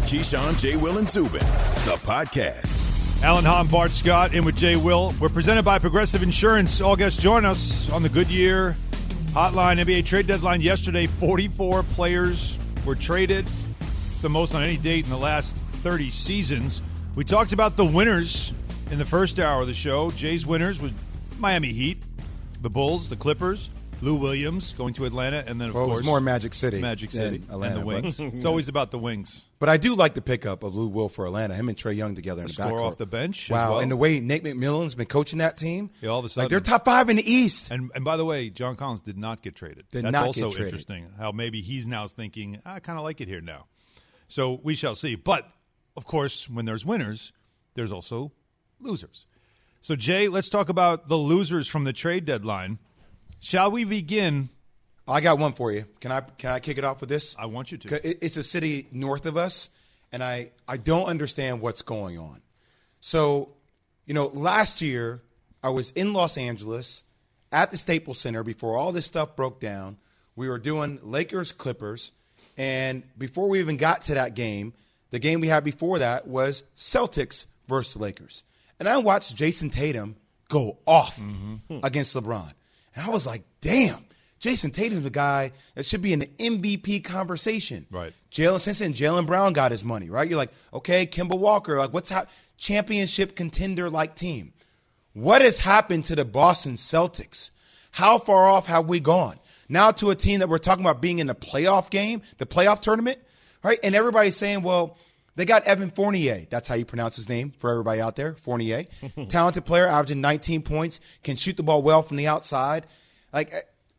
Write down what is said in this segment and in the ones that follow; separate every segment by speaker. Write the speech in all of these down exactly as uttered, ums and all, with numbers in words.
Speaker 1: Keyshawn, J. Will, and Zubin, the podcast.
Speaker 2: Alan Hahn, Bart Scott, in with J. Will. We're presented by Progressive Insurance. All guests join us on the Goodyear Hotline. N B A trade deadline yesterday. forty-four players were traded. It's the most on any date in the last thirty seasons. We talked about the winners in the first hour of the show. Jay's winners was Miami Heat, the Bulls, the Clippers, Lou Williams going to Atlanta, and then, of
Speaker 3: well,
Speaker 2: course,
Speaker 3: it was more Magic City.
Speaker 2: Magic City
Speaker 3: Atlanta,
Speaker 2: and the Wings.
Speaker 3: but,
Speaker 2: It's always about the Wings.
Speaker 3: But I do like the pickup of Lou Will for Atlanta. Him and Trae Young together in the
Speaker 2: Score
Speaker 3: backcourt.
Speaker 2: off the bench.
Speaker 3: Wow,
Speaker 2: as well.
Speaker 3: and the way Nate McMillan's been coaching that team.
Speaker 2: Yeah, all of a sudden.
Speaker 3: Like they're top five in the East.
Speaker 2: And and by the way, John Collins did not get traded.
Speaker 3: Did
Speaker 2: That's
Speaker 3: not
Speaker 2: also
Speaker 3: get traded.
Speaker 2: interesting. How maybe he's now thinking, I kind of like it here now. So we shall see. But of course, when there's winners, there's also losers. So Jay, let's talk about the losers from the trade deadline. Shall we begin?
Speaker 3: I got one for you. Can I can I kick it off with this?
Speaker 2: I want you to.
Speaker 3: 'Cause it- It's a city north of us, and I, I don't understand what's going on. So, you know, last year I was in Los Angeles at the Staples Center before all this stuff broke down. We were doing Lakers Clippers, and before we even got to that game, the game we had before that was Celtics versus Lakers. And I watched Jason Tatum go off mm-hmm. against LeBron. And I was like, damn. Jason Tatum's a guy that should be in the M V P conversation.
Speaker 2: Right.
Speaker 3: Jalen Simpson, Jalen Brown got his money, right? You're like, okay, Kemba Walker, like what's hap- championship contender-like team. What has happened to the Boston Celtics? How far off have we gone? Now to a team that we're talking about being in the playoff game, the playoff tournament, right? And everybody's saying, well, they got Evan Fournier. That's how you pronounce his name for everybody out there, Fournier. Talented player, averaging nineteen points, can shoot the ball well from the outside. Like,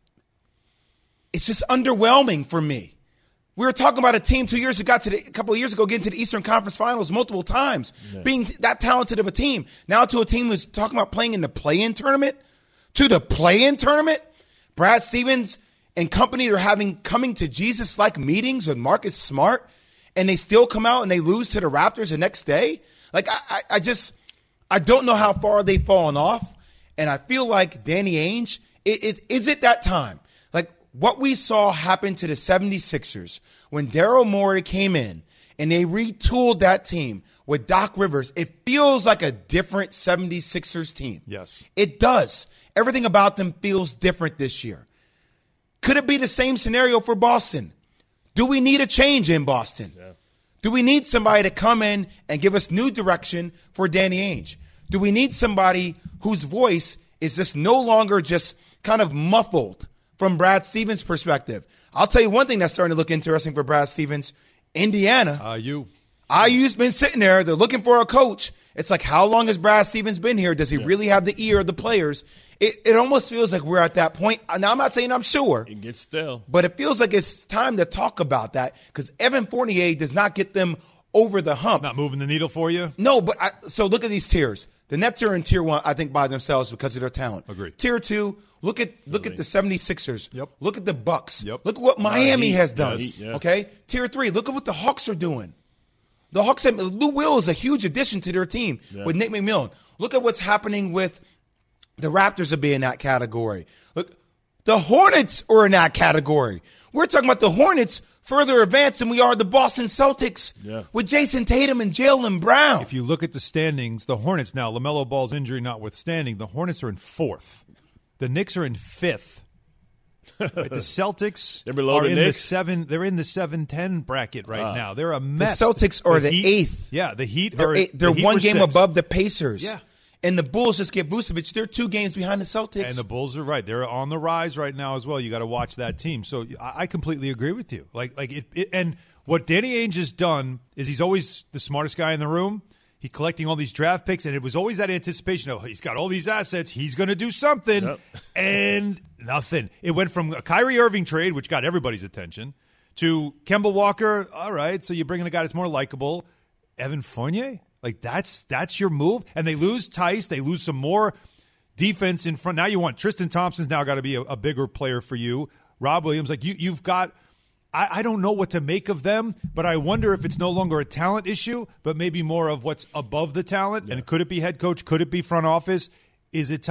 Speaker 3: it's just underwhelming for me. We were talking about a team two years ago, got to the, a couple of years ago, getting to the Eastern Conference Finals multiple times, yeah. being that talented of a team. Now to a team who's talking about playing in the play-in tournament, to the play-in tournament. Brad Stevens and company are having coming to Jesus-like meetings with Marcus Smart, and they still come out and they lose to the Raptors the next day. Like I, I, I just, I don't know how far they've fallen off, and I feel like Danny Ainge. It, it, is it that time? Like what we saw happen to the seventy-sixers when Daryl Morey came in and they retooled that team with Doc Rivers, it feels like a different seventy-sixers team.
Speaker 2: Yes.
Speaker 3: It does. Everything about them feels different this year. Could it be the same scenario for Boston? Do we need a change in Boston? Yeah. Do we need somebody to come in and give us new direction for Danny Ainge? Do we need somebody whose voice is just no longer just kind of muffled from Brad Stevens' perspective? I'll tell you one thing that's starting to look interesting for Brad Stevens. Indiana.
Speaker 2: Uh, you.
Speaker 3: I U's been sitting there. They're looking for a coach. It's like, how long has Brad Stevens been here? Does he yeah. really have the ear of the players? It, it almost feels like we're at that point. Now, I'm not saying I'm sure.
Speaker 4: It gets stale.
Speaker 3: But it feels like it's time to talk about that because Evan Fournier does not get them over the hump.
Speaker 2: It's not moving the needle for you?
Speaker 3: No, but I, so look at these tiers. The Nets are in tier one, I think, by themselves because of their talent.
Speaker 2: Agreed.
Speaker 3: Tier two, look at look at the seventy-sixers.
Speaker 2: Yep.
Speaker 3: Look at the Bucks.
Speaker 2: Yep.
Speaker 3: Look at what Miami
Speaker 4: uh,
Speaker 3: has done.
Speaker 4: Yes, yeah.
Speaker 3: Okay? Tier three, look at what the Hawks are doing. The Hawks have Lou Will is a huge addition to their team yeah. with Nick McMillan. Look at what's happening with the Raptors will be in that category. Look, the Hornets are in that category. We're talking about the Hornets further advanced than we are the Boston Celtics
Speaker 4: yeah.
Speaker 3: with Jason Tatum and Jaylen Brown.
Speaker 2: If you look at the standings, the Hornets now, LaMelo Ball's injury notwithstanding, the Hornets are in fourth. The Knicks are in fifth. The Celtics
Speaker 4: they're below
Speaker 2: are
Speaker 4: the
Speaker 2: in
Speaker 4: Knicks?
Speaker 2: the seven. They're in the seven ten bracket right
Speaker 4: Ah.
Speaker 2: now. They're a
Speaker 3: The
Speaker 2: mess.
Speaker 3: Celtics are the,
Speaker 2: Heat,
Speaker 3: eighth.
Speaker 2: Yeah, the Heat
Speaker 3: They're,
Speaker 2: are.
Speaker 3: eight, they're
Speaker 2: the Heat
Speaker 3: one
Speaker 2: were
Speaker 3: game
Speaker 2: six.
Speaker 3: above the Pacers.
Speaker 2: Yeah.
Speaker 3: And the Bulls just get Vucevic. They're two games behind the Celtics.
Speaker 2: And the Bulls are right. They're on the rise right now as well. You got to watch that team. So I, I completely agree with you. Like, like it, it. And what Danny Ainge has done is he's always the smartest guy in the room. He's collecting all these draft picks, and it was always that anticipation of he's got all these assets. He's going to do something,
Speaker 4: yep.
Speaker 2: and nothing. It went from a Kyrie Irving trade, which got everybody's attention, to Kemba Walker. All right, so you bring in a guy that's more likable. Evan Fournier, like that's that's your move. And they lose Tice. They lose some more defense in front. Now you want Tristan Thompson's now got to be a, a bigger player for you. Rob Williams, like you, you've got. I, I don't know what to make of them, but I wonder if it's no longer a talent issue, but maybe more of what's above the talent. Yeah. And could it be head coach? Could it be front office? Is it time?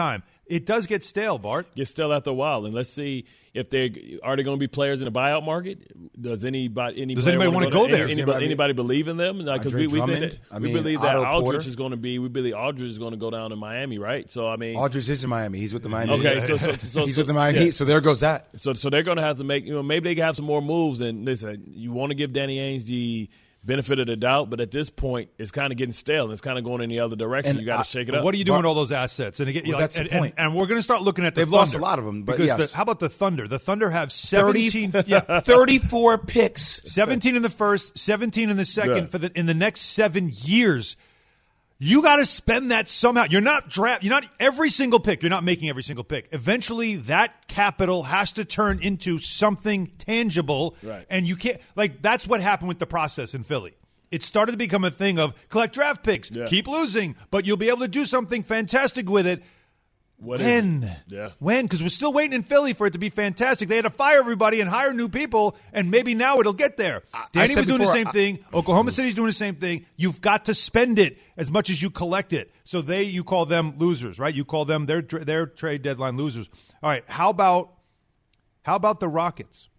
Speaker 2: it does get stale, Bart.
Speaker 4: Get stale after a while, and let's see if they are they going to be players in the buyout market. Does anybody any
Speaker 2: does
Speaker 4: player
Speaker 2: anybody want to go,
Speaker 4: go
Speaker 2: there?
Speaker 4: Any, anybody, anybody believe in them? Because like, we, we, think that,
Speaker 3: I
Speaker 4: we
Speaker 3: mean,
Speaker 4: believe that
Speaker 3: Otto
Speaker 4: Aldridge
Speaker 3: Porter.
Speaker 4: is going to be. We believe Aldridge is going to go down to Miami, right? So I mean,
Speaker 3: Aldridge is in Miami. He's with the Miami.
Speaker 4: Okay,
Speaker 3: Heat.
Speaker 4: so, so, so
Speaker 3: he's
Speaker 4: so,
Speaker 3: with the Miami
Speaker 4: yeah.
Speaker 3: Heat. So there goes that.
Speaker 4: So so they're going to have to make. You know, maybe they can have some more moves. And listen, you want to give Danny Ainge the benefit of the doubt, but at this point, it's kind of getting stale and it's kind of going in the other direction.
Speaker 3: And
Speaker 4: you got
Speaker 3: I-
Speaker 4: to shake it up.
Speaker 2: What are you doing with all those assets? And again,
Speaker 3: Well,
Speaker 2: like,
Speaker 3: that's the
Speaker 2: and, and-
Speaker 3: point.
Speaker 2: And, we're going to start looking at the
Speaker 3: They've lost
Speaker 2: Thunder,
Speaker 3: a lot of them, but
Speaker 2: because
Speaker 3: yes.
Speaker 2: the, how about the Thunder? The Thunder have seventeen,
Speaker 3: thirty,
Speaker 2: yeah,
Speaker 3: thirty-four picks.
Speaker 2: seventeen in the first, seventeen in the second
Speaker 4: Yeah.
Speaker 2: for the in the next seven years. You got to spend that somehow. You're not draft. You're not every single pick. You're not making every single pick. Eventually, that capital has to turn into something tangible,
Speaker 4: Right.
Speaker 2: and you can't. Like that's what happened with the process in Philly. It started to become a thing of collect draft picks,
Speaker 4: Yeah.
Speaker 2: keep losing, but you'll be able to do something fantastic with it.
Speaker 4: What is
Speaker 2: When?
Speaker 4: it? Yeah.
Speaker 2: When? Because we're still waiting in Philly for it to be fantastic. They had to fire everybody and hire new people, and maybe now it'll get there.
Speaker 3: I
Speaker 2: Danny
Speaker 3: said
Speaker 2: was doing the
Speaker 3: before,
Speaker 2: same
Speaker 3: I-
Speaker 2: thing. Oklahoma City's doing the same thing. You've got to spend it as much as you collect it. So they, you call them losers, right? You call them their their trade deadline losers. All right. How about how about the Rockets?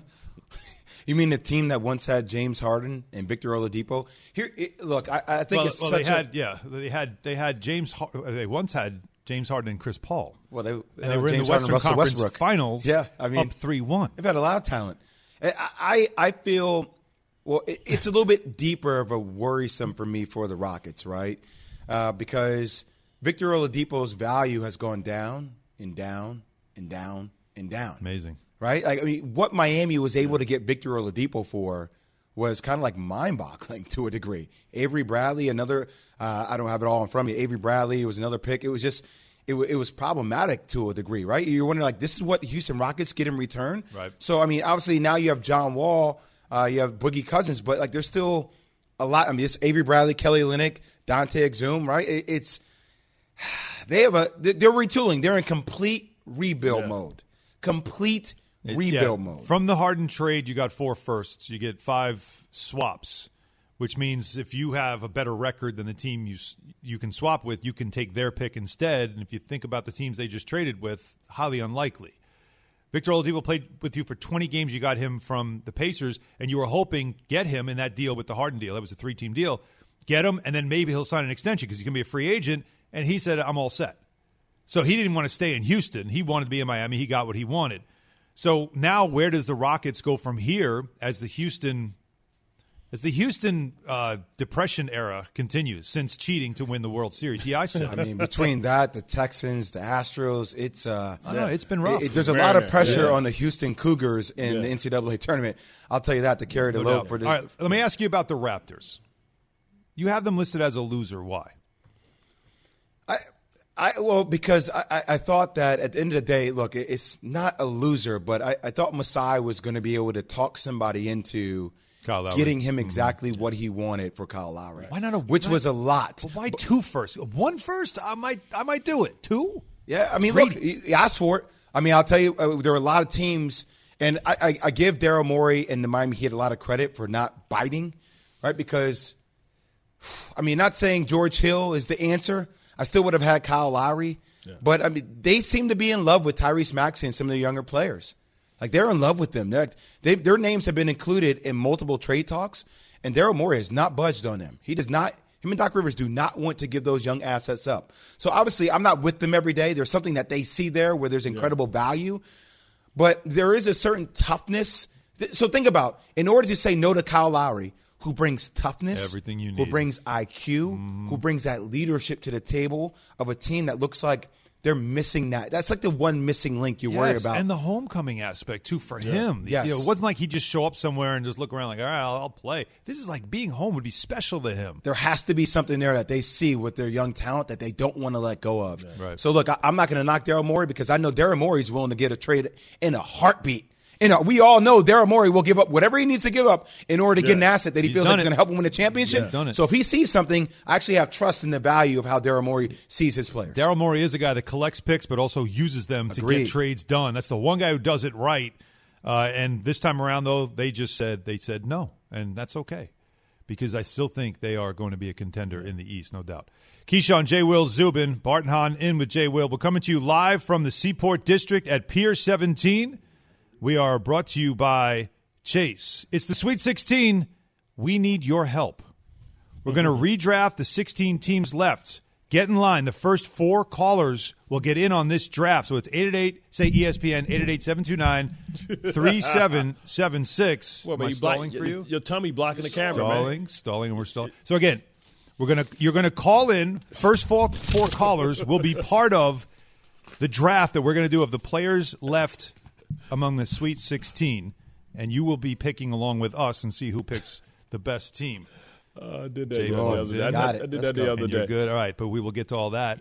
Speaker 3: You mean the team that once had James Harden and Victor Oladipo? Here, it, look, I, I think
Speaker 2: Well,
Speaker 3: it's
Speaker 2: well
Speaker 3: such
Speaker 2: they
Speaker 3: a
Speaker 2: had yeah they had they had James Har- they once had James Harden and Chris Paul.
Speaker 3: well, they,
Speaker 2: And they were in
Speaker 3: James
Speaker 2: the
Speaker 3: Harden
Speaker 2: Western
Speaker 3: and Russell
Speaker 2: Conference
Speaker 3: Westbrook.
Speaker 2: Finals.
Speaker 3: Yeah, I mean,
Speaker 2: up three one.
Speaker 3: they've had a lot of talent. I I, I feel well, it, it's a little bit deeper of a worrisome for me for the Rockets, right? Uh, because Victor Oladipo's value has gone down and down and down and down.
Speaker 2: Amazing.
Speaker 3: Right? Like, I mean, what Miami was able to get Victor Oladipo for was kind of like mind-boggling to a degree. Avery Bradley, another, uh, I don't have it all in front of me. Avery Bradley was another pick. It was just, it, w- it was problematic to a degree, right? You're wondering, like, this is what the Houston Rockets get in return?
Speaker 2: Right.
Speaker 3: So, I mean, obviously now you have John Wall, uh, you have Boogie Cousins, but, like, there's still a lot. I mean, it's Avery Bradley, Kelly Olynyk, Dante Exum, right? It, it's, they have a, they're retooling. They're in complete rebuild
Speaker 4: Yeah.
Speaker 3: mode. Complete
Speaker 2: It-
Speaker 3: rebuild
Speaker 2: yeah,
Speaker 3: mode.
Speaker 2: From the Harden trade, you got four firsts. You get five swaps, which means if you have a better record than the team you s- you can swap with, you can take their pick instead. And if you think about the teams they just traded with, highly unlikely. Victor Oladipo played with you for twenty games. You got him from the Pacers, and you were hoping get him in that deal with the Harden deal. That was a three-team deal. Get him, and then maybe he'll sign an extension because he's going to be a free agent. And he said, I'm all set. So he didn't want to stay in Houston. He wanted to be in Miami. He got what he wanted. So now where does the Rockets go from here as the Houston as the Houston uh, Depression era continues since cheating to win the World Series? Yeah, I said.
Speaker 3: I mean, between that, the Texans, the Astros, it's uh,
Speaker 2: I know, it's been rough.
Speaker 3: it- it- there's a
Speaker 4: Very
Speaker 3: lot of
Speaker 4: nice.
Speaker 3: pressure
Speaker 4: Yeah.
Speaker 3: on the Houston Cougars in
Speaker 4: Yeah.
Speaker 3: the N C double A tournament. I'll tell you that to carry the
Speaker 2: No
Speaker 3: load
Speaker 2: doubt.
Speaker 3: for this.
Speaker 2: All right, let me ask you about the Raptors. You have them listed as a loser. Why?
Speaker 3: I, I well because I, I- I thought that at the end of the day, look, it- it's not a loser, but I, I thought Masai was going to be able to talk somebody into
Speaker 2: Kyle Lowry.
Speaker 3: getting him exactly what he wanted for Kyle Lowry.
Speaker 2: Why not a-
Speaker 3: which
Speaker 2: why-
Speaker 3: was a lot.
Speaker 2: But why two first? One first? I might I might do it. Two?
Speaker 3: Yeah, I mean,
Speaker 2: Three?
Speaker 3: look, he he asked for it. I mean, I'll tell you, uh, there were a lot of teams, and I, I, I give Daryl Morey and the Miami Heat a lot of credit for not biting, right? Because, I mean, not saying George Hill is the answer. I still would have had Kyle Lowry, but I mean, they seem to be in love with Tyrese Maxey and some of the younger players. Like they're in love with them. They're, they, their names have been included in multiple trade talks, and Daryl Morey has not budged on them. He does not. Him and Doc Rivers do not want to give those young assets up. So obviously, I'm not with them every day. There's something that they see there where there's incredible value, but there is a certain toughness. Th- So think about, in order to say no to Kyle Lowry, who brings toughness,
Speaker 2: Everything you
Speaker 3: who
Speaker 2: need.
Speaker 3: brings I Q, who brings that leadership to the table of a team that looks like they're missing that. That's like the one missing link you worry
Speaker 2: Yes,
Speaker 3: about.
Speaker 2: and the homecoming aspect too for him.
Speaker 3: Yes.
Speaker 2: You know, it wasn't like he'd just show up somewhere and just look around like, all right, I'll, I'll play. This is like being home would be special to him.
Speaker 3: there has to be something there that they see with their young talent that they don't want to let go of.
Speaker 2: Right.
Speaker 3: So, look, I, I'm not going to knock Daryl Morey because I know Daryl Morey's willing to get a trade in a heartbeat. You know, we all know Daryl Morey will give up whatever he needs to give up in order to get an asset that he
Speaker 2: He's
Speaker 3: feels
Speaker 2: done
Speaker 3: like is
Speaker 2: it.
Speaker 3: going to help him win a championship.
Speaker 2: He's done it.
Speaker 3: So if he sees something, I actually have trust in the value of how Daryl Morey sees his players.
Speaker 2: Daryl Morey is a guy that collects picks but also uses them to
Speaker 3: Agreed.
Speaker 2: get trades done. That's the one guy who does it right. Uh, and this time around, though, they just said they said no, and that's okay. because I still think they are going to be a contender in the East, no doubt. Keyshawn, J. Will, Zubin, Bart and Hahn in with J. Will. We're coming to you live from the Seaport District at Pier seventeen. We are brought to you by Chase. It's the Sweet sixteen. We need your help. We're going to redraft the sixteen teams left. Get in line. The first four callers will get in on this draft. So it's eight eight eight, say E S P N, eight eight eight, seven two nine, three seven seven six.
Speaker 4: Well,
Speaker 2: Am I
Speaker 4: you
Speaker 2: stalling
Speaker 4: block,
Speaker 2: for you?
Speaker 4: Your tummy blocking the camera,
Speaker 2: Stalling,
Speaker 4: man.
Speaker 2: stalling, and we're stalling. So again, we're gonna you're gonna call in. First four four callers will be part of the draft that we're gonna do of the players left among the Sweet sixteen, and you will be picking along with us and see who picks the best team.
Speaker 4: Uh, I did that
Speaker 2: Jay
Speaker 4: the
Speaker 2: Jones,
Speaker 4: other day. I,
Speaker 3: got
Speaker 4: did-
Speaker 3: it.
Speaker 4: I did
Speaker 3: Let's
Speaker 4: that the
Speaker 3: go.
Speaker 4: other
Speaker 2: And you're
Speaker 4: day.
Speaker 2: good. All right, but we will get to all that.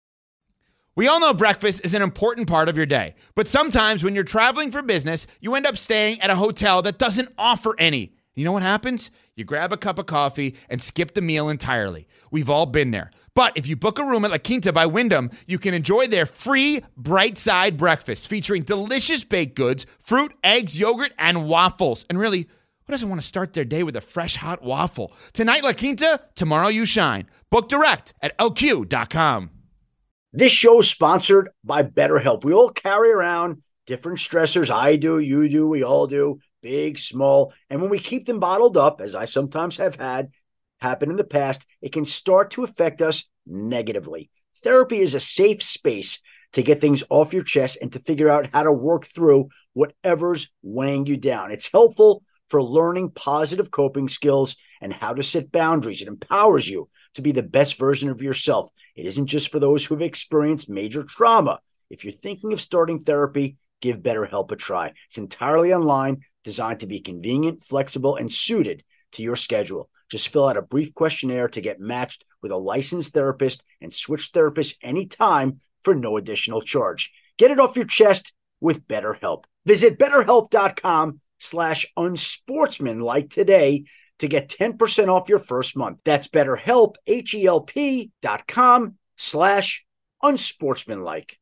Speaker 5: We all know breakfast is an important part of your day, but sometimes when you're traveling for business, you end up staying at a hotel that doesn't offer any. You know what happens? You grab a cup of coffee and skip the meal entirely. We've all been there. But if you book a room at La Quinta by Wyndham, you can enjoy their free Bright Side breakfast featuring delicious baked goods, fruit, eggs, yogurt, and waffles. And really, who doesn't want to start their day with a fresh hot waffle? Tonight, La Quinta, tomorrow you shine. Book direct at L Q dot com.
Speaker 6: This show is sponsored by BetterHelp. We all carry around different stressors. I do, you do, we all do, big, small. And when we keep them bottled up, as I sometimes have had happen in the past, it can start to affect us negatively. Therapy is a safe space to get things off your chest and to figure out how to work through whatever's weighing you down. It's helpful for learning positive coping skills and how to set boundaries. It empowers you to be the best version of yourself. It isn't just for those who have experienced major trauma. If you're thinking of starting therapy, give BetterHelp a try. It's entirely online, designed to be convenient, flexible, and suited to your schedule. Just fill out a brief questionnaire to get matched with a licensed therapist and switch therapists anytime for no additional charge. Get it off your chest with BetterHelp. Visit BetterHelp.com slash unsportsmanlike today to get ten percent off your first month. That's BetterHelp, H-E-L-P dot com slash unsportsmanlike.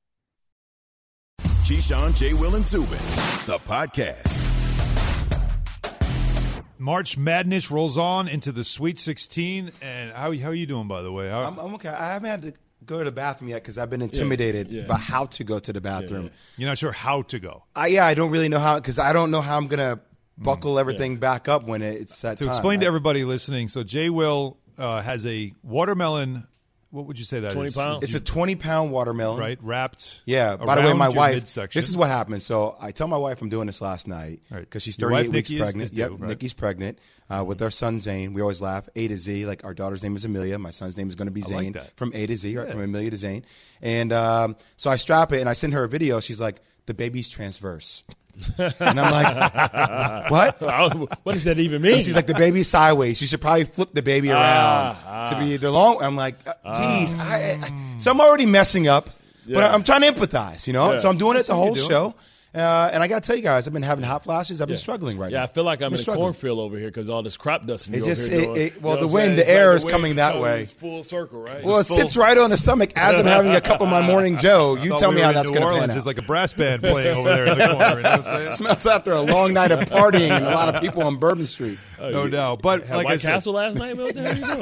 Speaker 1: Keyshawn, J. Will, and Zubin, the podcast.
Speaker 2: March Madness rolls on into the Sweet sixteen. And how, how are you doing, by the way? How,
Speaker 3: I'm, I'm okay. I haven't had to go to the bathroom yet because I've been intimidated
Speaker 4: yeah.
Speaker 3: by how to go to the bathroom.
Speaker 4: yeah.
Speaker 2: you're not sure how to go.
Speaker 3: I, yeah, I don't really know how because I don't know how I'm gonna buckle everything back up when it's that
Speaker 2: To
Speaker 3: time.
Speaker 2: explain to
Speaker 3: I-
Speaker 2: everybody listening, so Jay Will uh, has a watermelon. What would you say that
Speaker 4: twenty
Speaker 2: is?
Speaker 4: pounds?
Speaker 3: It's a twenty pound watermelon.
Speaker 2: right wrapped.
Speaker 3: Yeah. By the way,
Speaker 2: around
Speaker 3: my
Speaker 2: your
Speaker 3: wife.
Speaker 2: midsection.
Speaker 3: This is what happened. So I tell my wife I'm doing this last night
Speaker 2: Right.
Speaker 3: because she's
Speaker 2: Your wife,
Speaker 3: thirty-eight weeks
Speaker 2: Nikki, is-
Speaker 3: pregnant.
Speaker 2: is
Speaker 3: yep,
Speaker 2: due, right.
Speaker 3: Nikki's pregnant uh, with our son Zane. We always laugh A to Z. Like our daughter's name is Amelia. My son's name is going to be
Speaker 2: I like
Speaker 3: Zane
Speaker 2: that.
Speaker 3: from A to Z, right? From Amelia to Zane. And um, so I strap it and I send her a video. She's like, "The baby's transverse." And I'm like, "What?"
Speaker 4: What does that even mean?
Speaker 3: She's like, "The baby's sideways. You should probably flip the baby around
Speaker 4: Ah,
Speaker 3: to be the long." I'm like, "Geez," I, I, so I'm already messing up, but
Speaker 4: Yeah.
Speaker 3: I'm trying to empathize, you know.
Speaker 4: Yeah.
Speaker 3: So I'm doing
Speaker 2: I
Speaker 3: it
Speaker 2: see
Speaker 3: the
Speaker 2: what
Speaker 3: whole
Speaker 2: you're
Speaker 3: show, uh, and I got to tell you guys, I've been having hot flashes. I've been
Speaker 4: Yeah.
Speaker 3: struggling right
Speaker 4: yeah,
Speaker 3: now.
Speaker 4: I feel like I'm
Speaker 3: I've been
Speaker 4: in a
Speaker 3: struggling.
Speaker 4: cornfield over here because all this crop dusting you
Speaker 3: It's
Speaker 4: over
Speaker 3: just-
Speaker 4: here
Speaker 3: it-
Speaker 4: doing.
Speaker 3: it- well,
Speaker 4: You know
Speaker 3: the
Speaker 4: what I'm
Speaker 3: wind,
Speaker 4: saying?
Speaker 3: the
Speaker 4: It's
Speaker 3: air
Speaker 4: like
Speaker 3: is
Speaker 4: the
Speaker 3: coming
Speaker 4: wind
Speaker 3: that
Speaker 4: goes
Speaker 3: way.
Speaker 4: Full circle, right?
Speaker 3: Well, it
Speaker 2: full-
Speaker 3: sits right on the stomach as I'm having a cup of my morning Joe. You
Speaker 2: Thought
Speaker 3: tell
Speaker 2: we
Speaker 3: me
Speaker 2: were
Speaker 3: how
Speaker 2: in
Speaker 3: that's
Speaker 2: New
Speaker 3: going to pan
Speaker 2: Orleans.
Speaker 3: out.
Speaker 2: There's like a brass band playing over there in the corner. You know what I'm saying?
Speaker 3: Smells after a long night of partying and a lot of people on Bourbon Street.
Speaker 2: No doubt. But
Speaker 4: Had
Speaker 2: like
Speaker 4: White
Speaker 2: I said,
Speaker 4: Castle last night? What the hell are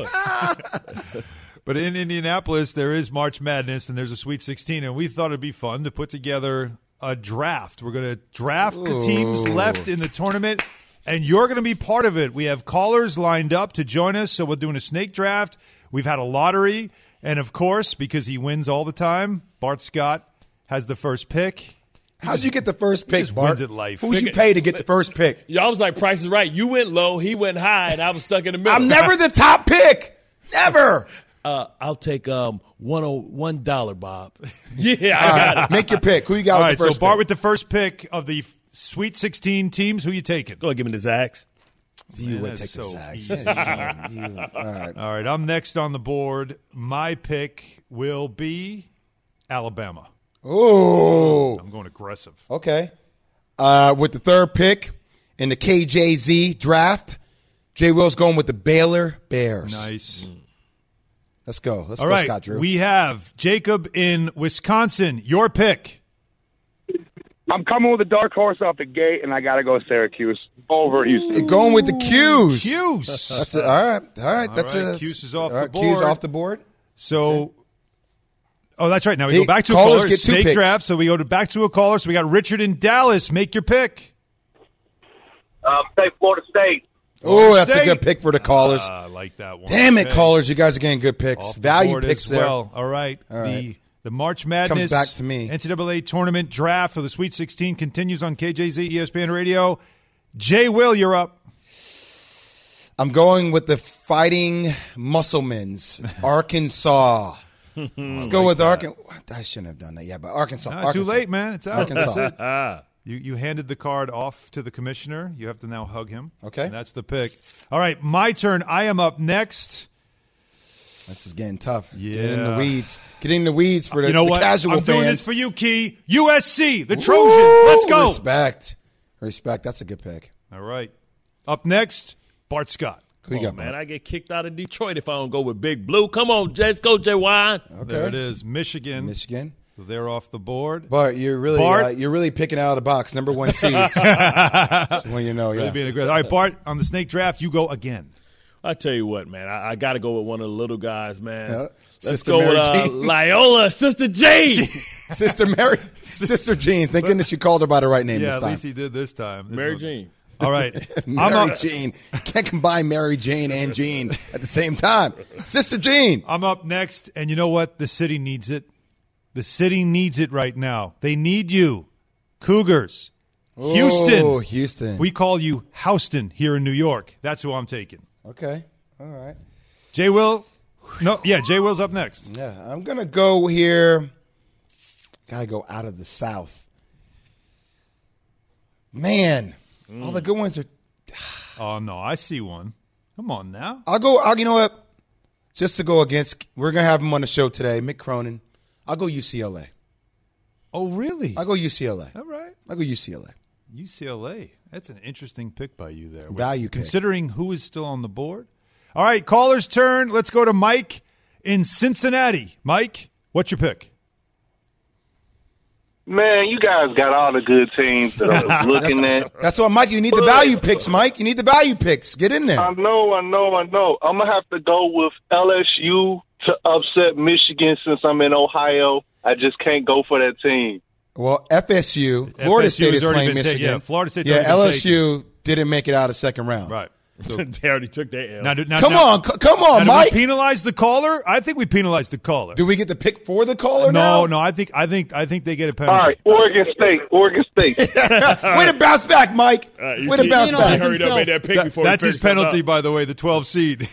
Speaker 4: you doing?
Speaker 2: But in Indianapolis, there is March Madness, and there's a Sweet sixteen, and we thought it'd be fun to put together a draft. We're going to draft the teams left in the tournament, and you're going to be part of it. We have callers lined up to join us, so we're doing a snake draft. We've had a lottery, and of course, because he wins all the time, Bart Scott has the first pick.
Speaker 3: How'd you get the first pick,
Speaker 2: just
Speaker 3: Bart?
Speaker 2: wins at life.
Speaker 3: Who'd you pay to get the first pick?
Speaker 4: Y'all was like, Price is Right. You went low, he went high, and I was stuck in the middle.
Speaker 3: I'm never the top pick. Never.
Speaker 4: Uh, I'll take um one oh one dollar, Bob. Yeah, I
Speaker 3: All
Speaker 4: got
Speaker 3: right,
Speaker 4: it.
Speaker 3: make your pick. Who you got
Speaker 2: All
Speaker 3: with
Speaker 2: right,
Speaker 3: the first
Speaker 2: so Bart
Speaker 3: pick?
Speaker 2: with the first pick of the Sweet sixteen teams. Who you taking?
Speaker 4: Go ahead, give me the Zags.
Speaker 3: You
Speaker 2: Man,
Speaker 3: would
Speaker 2: that's
Speaker 3: take the
Speaker 2: so
Speaker 3: Zags.
Speaker 2: easy.
Speaker 3: Yeah, you- all right.
Speaker 2: All right, I'm next on the board. My pick will be Alabama.
Speaker 3: Oh,
Speaker 2: I'm going aggressive.
Speaker 3: okay. Uh, with the third pick in the K J Z draft, Jay Will's going with the Baylor Bears.
Speaker 2: Nice.
Speaker 3: Let's go. Let's
Speaker 2: All
Speaker 3: go,
Speaker 2: right,
Speaker 3: Scott Drew.
Speaker 2: we have Jacob in Wisconsin. Your pick.
Speaker 7: I'm coming with a dark horse off the gate, and I got to go Syracuse over Houston.
Speaker 3: You're going with the Q's.
Speaker 2: Q's.
Speaker 3: That's a, all right. All right.
Speaker 2: All
Speaker 3: That's
Speaker 2: right,
Speaker 3: a
Speaker 2: Q's is off
Speaker 3: all
Speaker 2: the
Speaker 3: right, Q's
Speaker 2: board.
Speaker 3: off the board.
Speaker 2: So, oh, that's right. Now we
Speaker 3: Hey,
Speaker 2: go back to a
Speaker 3: callers
Speaker 2: caller.
Speaker 3: get two
Speaker 2: Snake
Speaker 3: picks.
Speaker 2: draft. So we go to back to a caller. So we got Richard in Dallas. Make your pick.
Speaker 8: Um, say Florida State.
Speaker 3: Oh, that's
Speaker 2: State.
Speaker 3: a good pick for the callers.
Speaker 2: Ah, I like that one.
Speaker 3: Damn it,
Speaker 2: Okay.
Speaker 3: callers. You guys are getting good picks.
Speaker 2: Off the
Speaker 3: Value
Speaker 2: board
Speaker 3: picks
Speaker 2: as
Speaker 3: there.
Speaker 2: well. All right.
Speaker 3: All
Speaker 2: The
Speaker 3: right.
Speaker 2: the March Madness
Speaker 3: Comes back to me.
Speaker 2: N C double A tournament draft for the Sweet sixteen continues on K J Z E S P N Radio. Jay Will, you're up.
Speaker 3: I'm going with the Fighting Musclemen's, Arkansas. Let's go with Arkansas. I shouldn't have done that. Yeah, but Arkansas.
Speaker 2: Not
Speaker 3: Arkansas.
Speaker 2: too late, man. It's out.
Speaker 3: Arkansas.
Speaker 2: That's it. You you handed the card off to the commissioner. You have to now hug him.
Speaker 3: Okay.
Speaker 2: And that's the pick. All right, my turn. I am up next.
Speaker 3: This is getting tough.
Speaker 2: Yeah.
Speaker 3: Get in the weeds. Get in the weeds for the,
Speaker 2: You know
Speaker 3: the
Speaker 2: what?
Speaker 3: casual
Speaker 2: I'm
Speaker 3: fans.
Speaker 2: doing this for you, Key. U S C, the Trojans.
Speaker 3: Woo!
Speaker 2: Let's go.
Speaker 3: Respect. Respect. That's a good pick.
Speaker 2: All right. Up next, Bart Scott.
Speaker 3: Who you
Speaker 4: Come
Speaker 3: got,
Speaker 4: on, man,
Speaker 3: Bart?
Speaker 4: I get kicked out of Detroit if I don't go with Big Blue. Come on, let's go, J Y.
Speaker 3: Okay.
Speaker 2: There it is, Michigan.
Speaker 3: Michigan.
Speaker 2: So they're off the board.
Speaker 3: Bart, you're really
Speaker 2: Bart?
Speaker 3: Uh, you're really picking out of the box. Number one seeds. Just when you know, yeah.
Speaker 2: Really being aggressive. All right, Bart, on the snake draft, you go again.
Speaker 4: I tell you what, man, I, I got to go with one of the little guys, man.
Speaker 3: Yeah.
Speaker 4: Let's
Speaker 3: Sister
Speaker 4: go
Speaker 3: Mary
Speaker 4: with uh,
Speaker 3: Jane.
Speaker 4: Loyola, Sister Jane.
Speaker 3: Sister Mary, Sister Jean. Thank goodness you called her by the right name
Speaker 2: Yeah,
Speaker 3: this
Speaker 2: at
Speaker 3: time.
Speaker 2: least he did this time. There's
Speaker 4: Mary
Speaker 2: no-
Speaker 4: Jane.
Speaker 2: All right.
Speaker 3: Mary
Speaker 2: I'm up,
Speaker 3: Jane. You can't combine Mary Jane and Jean at the same time. Sister Jean.
Speaker 2: I'm up next, and you know what? The city needs it. The city needs it right now. They need you. Cougars. Houston.
Speaker 3: Oh, Houston.
Speaker 2: We call you Houston here in New York. That's who I'm taking.
Speaker 3: Okay. All right.
Speaker 2: Jay Will. No, yeah, Jay Will's up next.
Speaker 3: Yeah, I'm going to go here. Got to go out of the South. Man, all the good ones are.
Speaker 2: Oh, no, I see one. Come on now.
Speaker 3: I'll go. I'll, you know what? Just to go against, we're going to have him on the show today, Mick Cronin. I'll go U C L A.
Speaker 2: Oh, really?
Speaker 3: I'll go U C L A.
Speaker 2: All right.
Speaker 3: I'll go U C L A.
Speaker 2: U C L A. That's an interesting pick by you there.
Speaker 3: Value pick.
Speaker 2: Considering who is still on the board. All right, caller's turn. Let's go to Mike in Cincinnati. Mike, what's your pick?
Speaker 8: Man, you guys got all the good teams that I was looking at.
Speaker 3: That's what, Mike. You need the value picks, Mike. You need the value picks. Get in there.
Speaker 8: I know, I know, I know. I'm going to have to go with L S U to upset Michigan since I'm in Ohio. I just can't go for that team.
Speaker 3: Well, F S U, Florida
Speaker 2: F S U
Speaker 3: State
Speaker 2: has
Speaker 3: is
Speaker 2: already
Speaker 3: playing
Speaker 2: been ta-
Speaker 3: Michigan.
Speaker 2: yeah, Florida State's
Speaker 3: Yeah,
Speaker 2: already been
Speaker 3: L S U didn't make it out of second round.
Speaker 2: Right.
Speaker 4: they already took their L.
Speaker 2: Now, do- now,
Speaker 3: Come
Speaker 2: now-
Speaker 3: on, c- come on,
Speaker 2: now,
Speaker 3: Mike.
Speaker 2: Do we penalize the caller? I think we penalize the caller.
Speaker 3: Do we get the pick for the caller
Speaker 2: no,
Speaker 3: now?
Speaker 2: no. I think, I think, I think they get a
Speaker 8: All
Speaker 2: penalty.
Speaker 8: right, Oregon State, Oregon State.
Speaker 3: Way to bounce back, Mike.
Speaker 4: Uh, you
Speaker 3: Way to
Speaker 4: see-
Speaker 3: bounce
Speaker 4: he
Speaker 3: back.
Speaker 4: hurried up, made that pick
Speaker 2: That-
Speaker 4: before
Speaker 2: that's
Speaker 4: he
Speaker 2: his
Speaker 4: picked something
Speaker 2: penalty,
Speaker 4: up.
Speaker 2: by the way. The twelve seed.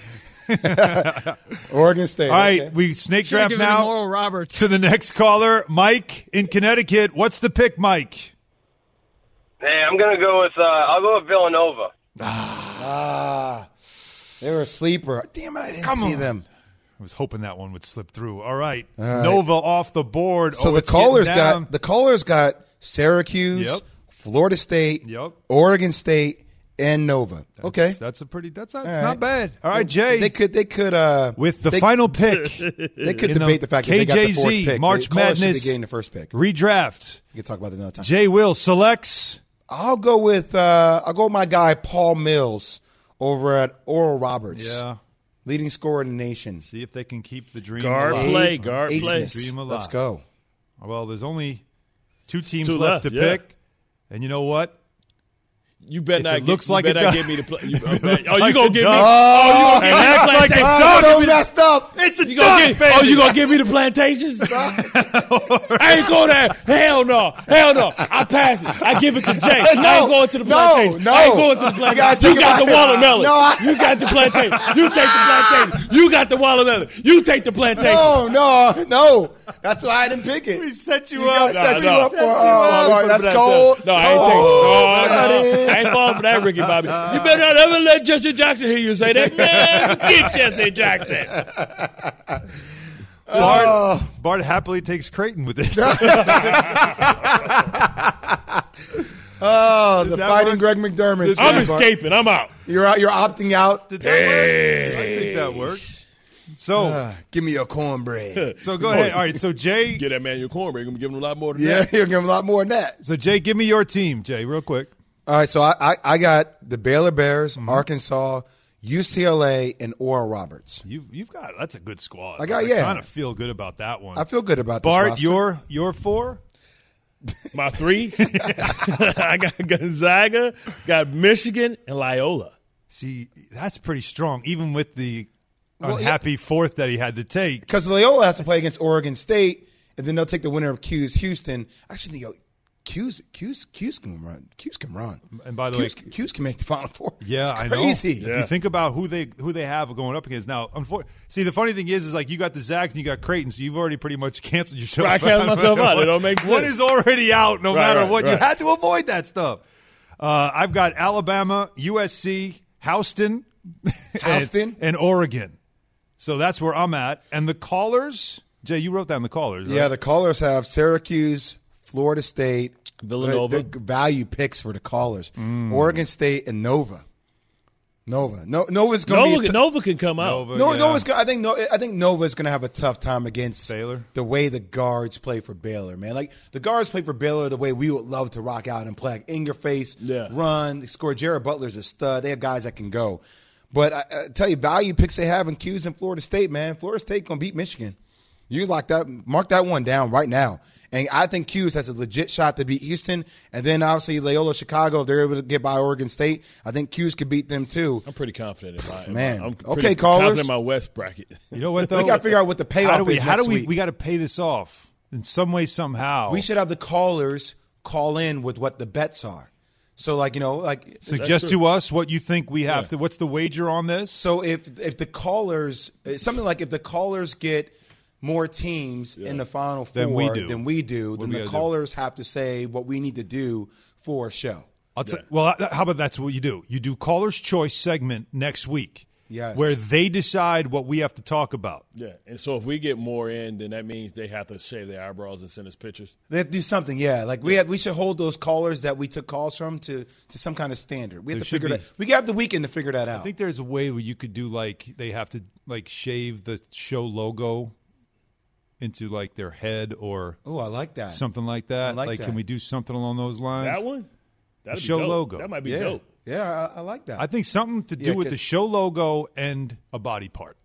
Speaker 3: Oregon State.
Speaker 2: All right,
Speaker 3: okay.
Speaker 2: we snake
Speaker 9: Should've
Speaker 2: draft
Speaker 9: given him
Speaker 2: now
Speaker 9: Oral Roberts.
Speaker 2: to the next caller, Mike in Connecticut. What's the pick, Mike?
Speaker 8: Hey, I'm going to go with, uh, I'll go with Villanova.
Speaker 3: Ah, they were a sleeper. Damn it, I didn't
Speaker 2: Come
Speaker 3: see
Speaker 2: on.
Speaker 3: them.
Speaker 2: I was hoping that one would slip through. All right,
Speaker 3: All right.
Speaker 2: Nova off the board.
Speaker 3: So
Speaker 2: oh,
Speaker 3: the
Speaker 2: it's getting
Speaker 3: callers
Speaker 2: down.
Speaker 3: got the callers got Syracuse,
Speaker 2: Yep.
Speaker 3: Florida State,
Speaker 2: Yep.
Speaker 3: Oregon State, and Nova. okay,
Speaker 2: That's a pretty. That's not,
Speaker 3: All
Speaker 2: it's
Speaker 3: right.
Speaker 2: not bad. All right, Jay.
Speaker 3: They could. They could. Uh,
Speaker 2: with the
Speaker 3: they,
Speaker 2: final pick,
Speaker 3: they could
Speaker 2: in
Speaker 3: debate the, fact that they got the fourth
Speaker 2: K J Z
Speaker 3: pick.
Speaker 2: March
Speaker 3: the callers should
Speaker 2: Madness
Speaker 3: be getting the first pick.
Speaker 2: redraft.
Speaker 3: We can talk about it another time.
Speaker 2: Jay Will selects.
Speaker 3: I'll go with. Uh, I'll go with my guy Paul Mills over at Oral Roberts.
Speaker 2: Yeah.
Speaker 3: Leading scorer in the nation.
Speaker 2: See if they can keep the dream
Speaker 4: Guard
Speaker 2: alive.
Speaker 4: play, guard play.
Speaker 3: Aceness.
Speaker 2: Dream alive.
Speaker 3: Let's go.
Speaker 2: Well, there's only two teams
Speaker 4: Two
Speaker 2: left,
Speaker 4: left,
Speaker 2: to
Speaker 4: yeah.
Speaker 2: pick, and you know what?
Speaker 4: You better
Speaker 2: If
Speaker 4: not
Speaker 2: it
Speaker 4: get,
Speaker 2: looks
Speaker 4: you
Speaker 2: like
Speaker 4: better
Speaker 2: it
Speaker 4: not
Speaker 2: does-
Speaker 4: give me the play. You,
Speaker 2: If it
Speaker 4: oh,
Speaker 2: looks
Speaker 4: you
Speaker 2: like
Speaker 4: gonna
Speaker 2: it
Speaker 4: give me?
Speaker 2: does-
Speaker 4: Oh, you gonna give
Speaker 2: It
Speaker 4: me the
Speaker 2: acts like it
Speaker 4: plantations?
Speaker 2: does.
Speaker 3: Oh, messed up.
Speaker 2: It's a
Speaker 4: You gonna
Speaker 2: duck,
Speaker 4: give,
Speaker 2: baby.
Speaker 4: oh, you gonna give me the plantations? I ain't going there. Hell no. Hell no. I pass it. I give it to Jay. I ain't going to the
Speaker 3: no,
Speaker 4: plantation.
Speaker 3: no.
Speaker 4: I ain't going to the
Speaker 3: You gotta
Speaker 4: plantation.
Speaker 3: take
Speaker 4: You
Speaker 3: it
Speaker 4: got the
Speaker 3: back.
Speaker 4: watermelon.
Speaker 3: No, I-
Speaker 4: You got the plantation. You take the plantation. You got the watermelon. You take the plantation.
Speaker 3: No, no, no. That's why I didn't pick it.
Speaker 2: We set you
Speaker 3: You
Speaker 2: up.
Speaker 3: got- set
Speaker 4: no.
Speaker 3: you up for.
Speaker 4: Oh,
Speaker 3: Oh,
Speaker 4: we
Speaker 3: that's
Speaker 4: put that
Speaker 3: cold.
Speaker 4: down. No, I ain't taking.
Speaker 3: Cold.
Speaker 4: No, no, I ain't falling for that, Ricky Bobby. You better not ever let Jesse Jackson hear you say that. Man, get Jesse Jackson.
Speaker 2: Bart, Bart happily takes Creighton with this.
Speaker 3: Oh, the
Speaker 2: that
Speaker 3: fighting
Speaker 2: work?
Speaker 3: Greg McDermott.
Speaker 4: I'm
Speaker 3: Yeah, Bart.
Speaker 4: escaping. I'm out.
Speaker 3: You're out. You're opting out.
Speaker 2: Did that work? I think that worked. So
Speaker 3: Uh, give me your cornbread.
Speaker 2: so go ahead. All right. So Jay,
Speaker 4: Get that man your cornbread. You're going to give him a lot more than
Speaker 3: Yeah,
Speaker 4: that.
Speaker 3: he'll give him a lot more than that.
Speaker 2: so Jay, give me your team, Jay, real quick.
Speaker 3: All right, so I, I, I got the Baylor Bears, mm-hmm. Arkansas, U C L A, and Oral Roberts.
Speaker 2: You've you've got that's a good squad.
Speaker 3: I got- yeah.
Speaker 2: kind of feel good about that one.
Speaker 3: I feel good about this
Speaker 2: Bart,
Speaker 3: roster.
Speaker 2: your your four.
Speaker 4: My three, I got Gonzaga, got Michigan, and Loyola.
Speaker 2: See, that's pretty strong, even with the
Speaker 3: Well,
Speaker 2: unhappy
Speaker 3: yeah.
Speaker 2: fourth that he had to take.
Speaker 3: Because Loyola has to play against Oregon State, and then they'll take the winner of Q's Houston. Actually, yo, Q's Q's Q's can run. Q's can run.
Speaker 2: And by the
Speaker 3: Q's,
Speaker 2: way,
Speaker 3: Q's can make the Final Four.
Speaker 2: Yeah,
Speaker 3: it's
Speaker 2: I know.
Speaker 3: crazy.
Speaker 2: If you think about who they who they have going up against now, unfor- see the funny thing is, is like you got the Zags and you got Creighton, so you've already pretty much canceled yourself.
Speaker 4: Right, I canceled myself out. It don't make
Speaker 2: One
Speaker 4: sense.
Speaker 2: is already out, no
Speaker 4: Right,
Speaker 2: matter
Speaker 4: right,
Speaker 2: what. You
Speaker 4: right.
Speaker 2: had to avoid that stuff. Uh, I've got Alabama, U S C, Houston,
Speaker 3: Houston?
Speaker 2: and, and Oregon. So that's where I'm at. And the callers, Jay, you wrote down the callers.
Speaker 3: Yeah,
Speaker 2: right?
Speaker 3: the callers have Syracuse, Florida State,
Speaker 4: Villanova.
Speaker 3: The, the value picks for the callers,
Speaker 2: Mm.
Speaker 3: Oregon State, and Nova. Nova. No, Nova's going to
Speaker 4: Nova,
Speaker 3: be. A t-
Speaker 4: Nova can come out.
Speaker 2: Nova,
Speaker 3: no,
Speaker 2: yeah.
Speaker 3: Nova's. Gonna, I think. No, I think Nova's going to have a tough time against
Speaker 2: Baylor?
Speaker 3: The way the guards play for Baylor, man. Like the guards play for Baylor the way we would love to rock out and play, like in your face,
Speaker 4: Yeah.
Speaker 3: run, they score. Jared Butler's a stud. They have guys that can go. But I, I tell you, value picks they have in Q's and Florida State, man. Florida State going to beat Michigan. You like that? Mark that one down right now. And I think Q's has a legit shot to beat Houston. And then obviously Loyola Chicago, if they're able to get by Oregon State, I think Q's could beat them too.
Speaker 4: I'm pretty confident in my in
Speaker 3: Man.
Speaker 4: My, I'm
Speaker 3: Okay,
Speaker 4: pretty
Speaker 3: callers.
Speaker 4: confident in my West bracket.
Speaker 2: You know what though?
Speaker 3: We got to figure out what the payoff
Speaker 2: how do we?
Speaker 3: is
Speaker 2: How
Speaker 3: next
Speaker 2: do we?
Speaker 3: week.
Speaker 2: We got to pay this off in some way, somehow.
Speaker 3: We should have the callers call in with what the bets are. So, like, you know, like
Speaker 2: suggest to us what you think we have
Speaker 4: Yeah.
Speaker 2: to. What's the wager on this?
Speaker 3: so if if the callers something like if the callers get more teams in the Final Four
Speaker 2: Than we do.
Speaker 3: than we do,
Speaker 2: What
Speaker 3: then
Speaker 2: we
Speaker 3: the
Speaker 2: gotta do?
Speaker 3: callers have to say what we need to do for a show.
Speaker 2: I'll t- well, uh, how about that's what you do? You do Caller's Choice segment next week,
Speaker 3: Yes.
Speaker 2: where they decide what we have to talk about.
Speaker 4: Yeah, and so if we get more in, then that means they have to shave their eyebrows and send us pictures.
Speaker 3: They have to do something, yeah. Like we have, we should hold those callers that we took calls from to, to some kind of standard. We have
Speaker 2: There
Speaker 3: to
Speaker 2: should
Speaker 3: figure
Speaker 2: be.
Speaker 3: that. We have the weekend to figure that out.
Speaker 2: I think there's a way where you could do like they have to like shave the show logo into like their head or
Speaker 3: Oh, I like that.
Speaker 2: something like that.
Speaker 3: I like that.
Speaker 2: can we do something along those lines?
Speaker 4: That one, that'd be
Speaker 2: show
Speaker 4: dope.
Speaker 2: logo.
Speaker 4: That might be
Speaker 3: yeah,
Speaker 4: dope.
Speaker 3: yeah, I, I like that.
Speaker 2: I think something to do
Speaker 3: Yeah,
Speaker 2: with the
Speaker 3: 'cause-
Speaker 2: show logo and a body part.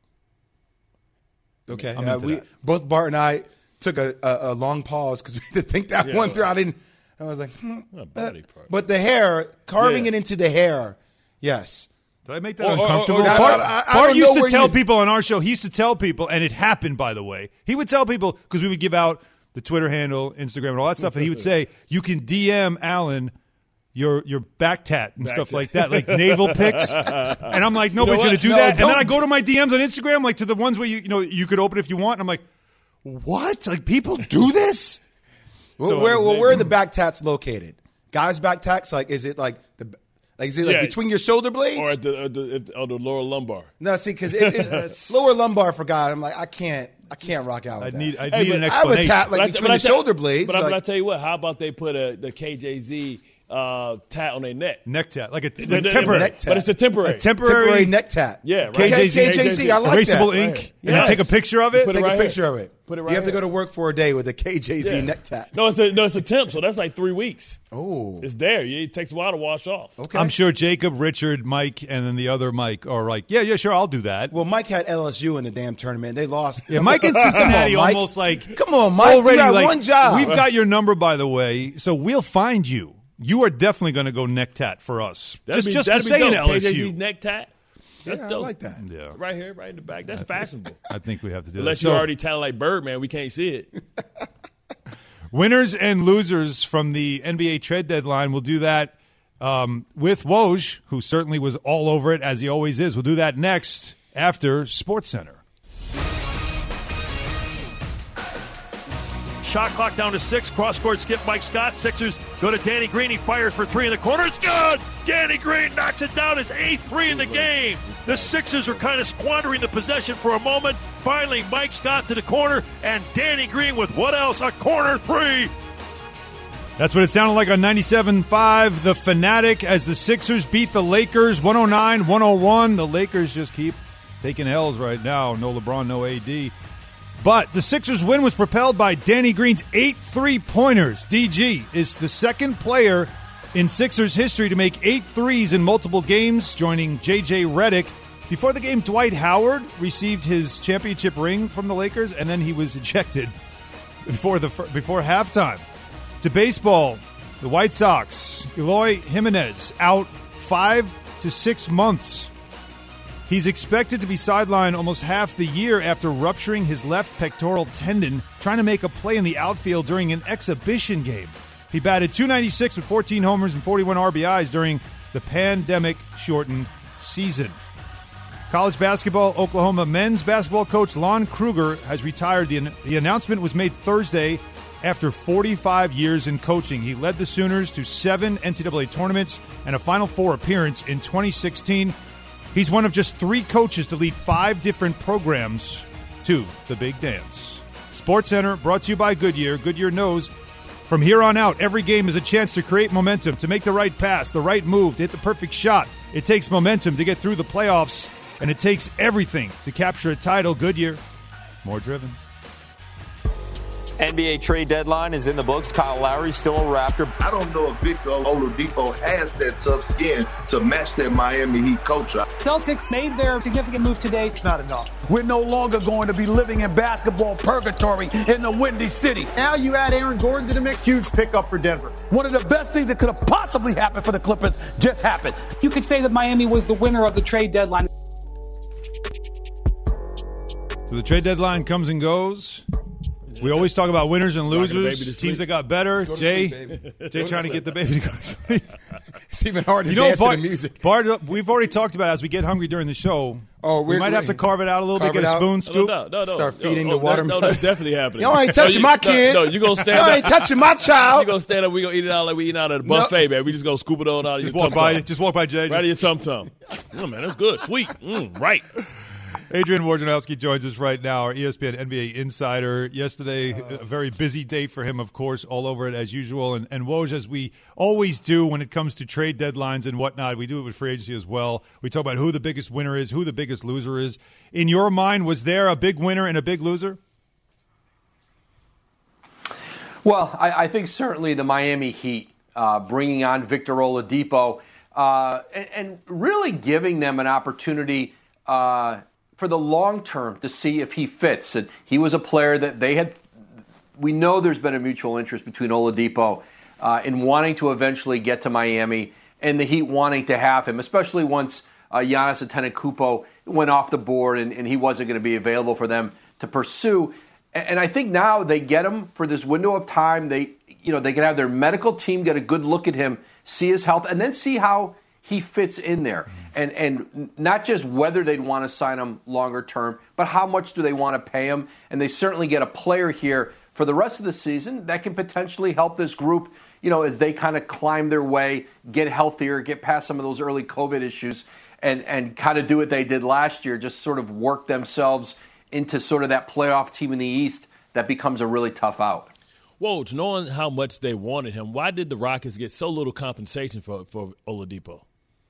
Speaker 3: Okay,
Speaker 2: I'm
Speaker 3: uh,
Speaker 2: into
Speaker 3: we
Speaker 2: that.
Speaker 3: both Bart and I took a, a, a long pause because we had to think that
Speaker 4: Yeah.
Speaker 3: one through. I didn't. I was like, hmm.
Speaker 4: A body part.
Speaker 3: But the hair, carving
Speaker 4: Yeah.
Speaker 3: it into the hair, yes.
Speaker 2: Did I make that
Speaker 4: Or- or- or-
Speaker 2: uncomfortable?
Speaker 4: or-
Speaker 2: Bart,
Speaker 3: I- I- I
Speaker 2: Bart
Speaker 3: don't
Speaker 2: used
Speaker 3: know
Speaker 2: to
Speaker 3: where
Speaker 2: tell
Speaker 3: you-
Speaker 2: people on our show, he used to tell people, and it happened, by the way. He would tell people, because we would give out the Twitter handle, Instagram, and all that stuff, and he would say, you can D M Alan your your back tat and
Speaker 4: Back
Speaker 2: stuff
Speaker 4: tat.
Speaker 2: like that, like navel pics. And I'm like, nobody's
Speaker 4: what?
Speaker 2: going to do
Speaker 3: No,
Speaker 2: that. And then
Speaker 3: don't-
Speaker 2: I go to my D Ms on Instagram, like to the ones where you you know you could open if you want, and I'm like, what? Like people do this?
Speaker 3: Well,
Speaker 2: So,
Speaker 3: where,
Speaker 2: uh,
Speaker 3: well, where are the back tats located? Guys' back tats, like, is it like the, like, is it like
Speaker 4: Yeah.
Speaker 3: between your shoulder blades?
Speaker 4: Or at the, at the, at the, on the lower lumbar.
Speaker 3: no, see, because it, it's lower lumbar for guys. I'm like, I can't, I can't rock out. With
Speaker 2: I
Speaker 3: that.
Speaker 2: need I
Speaker 4: Hey,
Speaker 2: need
Speaker 4: but
Speaker 2: an
Speaker 3: I have a
Speaker 2: explanation.
Speaker 3: tat like
Speaker 4: But I-
Speaker 3: between
Speaker 4: but I
Speaker 3: the
Speaker 4: tell-
Speaker 3: shoulder blades.
Speaker 4: But, I, but
Speaker 3: like-
Speaker 4: I tell you what, how about they put a the K J Z uh, tat on their neck?
Speaker 2: Neck tat, like a
Speaker 4: But- but-
Speaker 2: temporary,
Speaker 3: neck tat.
Speaker 4: But it's a temporary.
Speaker 2: a temporary,
Speaker 3: temporary neck tat.
Speaker 4: Yeah, right.
Speaker 3: K J Z,
Speaker 2: K
Speaker 3: K J Z, I like
Speaker 2: erasable
Speaker 3: that.
Speaker 2: ink,
Speaker 4: Right.
Speaker 2: and then
Speaker 4: Yes.
Speaker 2: take a picture of it.
Speaker 4: Put it
Speaker 3: Take
Speaker 4: right
Speaker 3: a picture
Speaker 4: here.
Speaker 3: of it.
Speaker 4: Put it
Speaker 3: you
Speaker 4: right
Speaker 3: have to
Speaker 4: here.
Speaker 3: go to work for a day with a K J Z
Speaker 4: Yeah.
Speaker 3: neck tat.
Speaker 4: No, it's a no, it's a temp, so that's like three weeks.
Speaker 3: Oh,
Speaker 4: It's there. It takes a while to wash off.
Speaker 3: okay.
Speaker 2: I'm sure Jacob, Richard, Mike, and then the other Mike are like, yeah, yeah, sure, I'll do that.
Speaker 3: Well, Mike had L S U in the damn tournament. They lost.
Speaker 2: Yeah, Mike in
Speaker 3: Come on,
Speaker 2: Cincinnati
Speaker 3: Mike.
Speaker 2: almost like
Speaker 3: Come on, Mike.
Speaker 2: already
Speaker 3: you got
Speaker 2: like
Speaker 3: one job.
Speaker 2: We've got your number, by the way, so we'll find you. You are definitely going to go neck tat for us,
Speaker 4: That'd
Speaker 2: just
Speaker 4: be,
Speaker 2: just for
Speaker 4: that'd be
Speaker 2: saying
Speaker 4: dope.
Speaker 2: L S
Speaker 4: K J Z
Speaker 2: U.
Speaker 4: neck tat. That's
Speaker 3: yeah,
Speaker 4: dope.
Speaker 3: I like that.
Speaker 2: Yeah,
Speaker 4: Right here, right in the back. That's fashionable.
Speaker 2: I think we have to do
Speaker 4: Unless
Speaker 2: that.
Speaker 4: you're
Speaker 2: So,
Speaker 4: already talented like Birdman, we can't see it.
Speaker 2: winners and losers from the N B A trade deadline. We'll do that um, with Woj, who certainly was all over it as he always is. We'll do that next after SportsCenter.
Speaker 9: Shot clock down to six. Cross-court skip Mike Scott. Sixers go to Danny Green. He fires for three in the corner. It's good! Danny Green knocks it down. His eighth three in the game. The Sixers are kind of squandering the possession for a moment. Finally, Mike Scott to the corner, and Danny Green with what else? A corner three.
Speaker 2: That's what it sounded like on ninety-seven point five, The Fanatic, as the Sixers beat the Lakers one oh nine one oh one. The Lakers just keep taking L's right now. No LeBron, no A D. But the Sixers' win was propelled by Danny Green's eight three-pointers. D G is the second player in Sixers history to make eight threes in multiple games, joining J J Redick. Before the game, Dwight Howard received his championship ring from the Lakers, and then he was ejected before the before halftime. To baseball, the White Sox, Eloy Jimenez out five to six months. He's expected to be sidelined almost half the year after rupturing his left pectoral tendon, trying to make a play in the outfield during an exhibition game. He batted two ninety-six with fourteen homers and forty-one R B Is during the pandemic-shortened season. College basketball, Oklahoma men's basketball coach Lon Kruger has retired. The, the announcement was made Thursday after forty-five years in coaching. He led the Sooners to seven N C double A tournaments and a Final Four appearance in twenty sixteen. He's one of just three coaches to lead five different programs to the big dance. SportsCenter brought to you by Goodyear. Goodyear knows from here on out, every game is a chance to create momentum, to make the right pass, the right move, to hit the perfect shot. It takes momentum to get through the playoffs, and it takes everything to capture a title. Goodyear, more driven.
Speaker 10: N B A trade deadline is in the books. Kyle Lowry still a Raptor.
Speaker 11: I don't know if Victor Oladipo has that tough skin to match that Miami Heat coach.
Speaker 12: Celtics made their significant move today. It's not enough.
Speaker 13: We're no longer going to be living in basketball purgatory in the Windy City.
Speaker 12: Now you add Aaron Gordon to the mix. Huge pickup for Denver.
Speaker 13: One of the best things that could have possibly happened for the Clippers just happened.
Speaker 12: You could say that Miami was the winner of the trade deadline.
Speaker 2: So the trade deadline comes and goes. We always talk about winners and losers, teams that got better. Jay, sleep, Jay trying to, to get the baby to go to sleep.
Speaker 3: It's even hard to
Speaker 2: you know,
Speaker 3: dance
Speaker 2: Bart,
Speaker 3: to the music.
Speaker 2: Bart, we've already talked about it as we get hungry during the show.
Speaker 3: Oh,
Speaker 2: we might have to carve it out a little bit, get a spoon, scoop.
Speaker 4: No, no, no,
Speaker 3: Start
Speaker 4: no,
Speaker 3: feeding
Speaker 4: no,
Speaker 3: the watermelon.
Speaker 4: No, that's definitely happening.
Speaker 3: Y'all ain't touching
Speaker 4: no, you,
Speaker 3: my kid.
Speaker 4: No, no you gonna stand
Speaker 3: Y'all
Speaker 4: up.
Speaker 3: ain't touching my child.
Speaker 4: You gonna stand up. We gonna eat it out like we eat out at a buffet, no. man. We just gonna scoop it on out of
Speaker 2: just
Speaker 4: your
Speaker 2: walk
Speaker 4: tum-tum.
Speaker 2: by. Just walk by Jay.
Speaker 4: Right of your tum tum. Oh man, that's good, sweet, mm, right.
Speaker 2: Adrian Wojnarowski joins us right now, our E S P N N B A insider. Yesterday, uh, a very busy day for him, of course, all over it as usual. And, and Woj, as we always do when it comes to trade deadlines and whatnot, we do it with free agency as well. We talk about who the biggest winner is, who the biggest loser is. In your mind, was there a big winner and a big loser?
Speaker 14: Well, I, I think certainly the Miami Heat uh, bringing on Victor Oladipo uh, and, and really giving them an opportunity uh, for the long term to see if he fits. And he was a player that they had. We know there's been a mutual interest between Oladipo uh, in wanting to eventually get to Miami and the Heat wanting to have him, especially once uh, Giannis Antetokounmpo went off the board and, and he wasn't going to be available for them to pursue. And, and I think now they get him for this window of time. They, you know, they can have their medical team get a good look at him, see his health, and then see how he fits in there. And and not just whether they'd want to sign him longer term, but how much do they want to pay him? And they certainly get a player here for the rest of the season that can potentially help this group, you know, as they kind of climb their way, get healthier, get past some of those early COVID issues, and, and kind of do what they did last year, just sort of work themselves into sort of that playoff team in the East that becomes a really tough out.
Speaker 4: Woj, knowing how much they wanted him, why did the Rockets get so little compensation for, for Oladipo?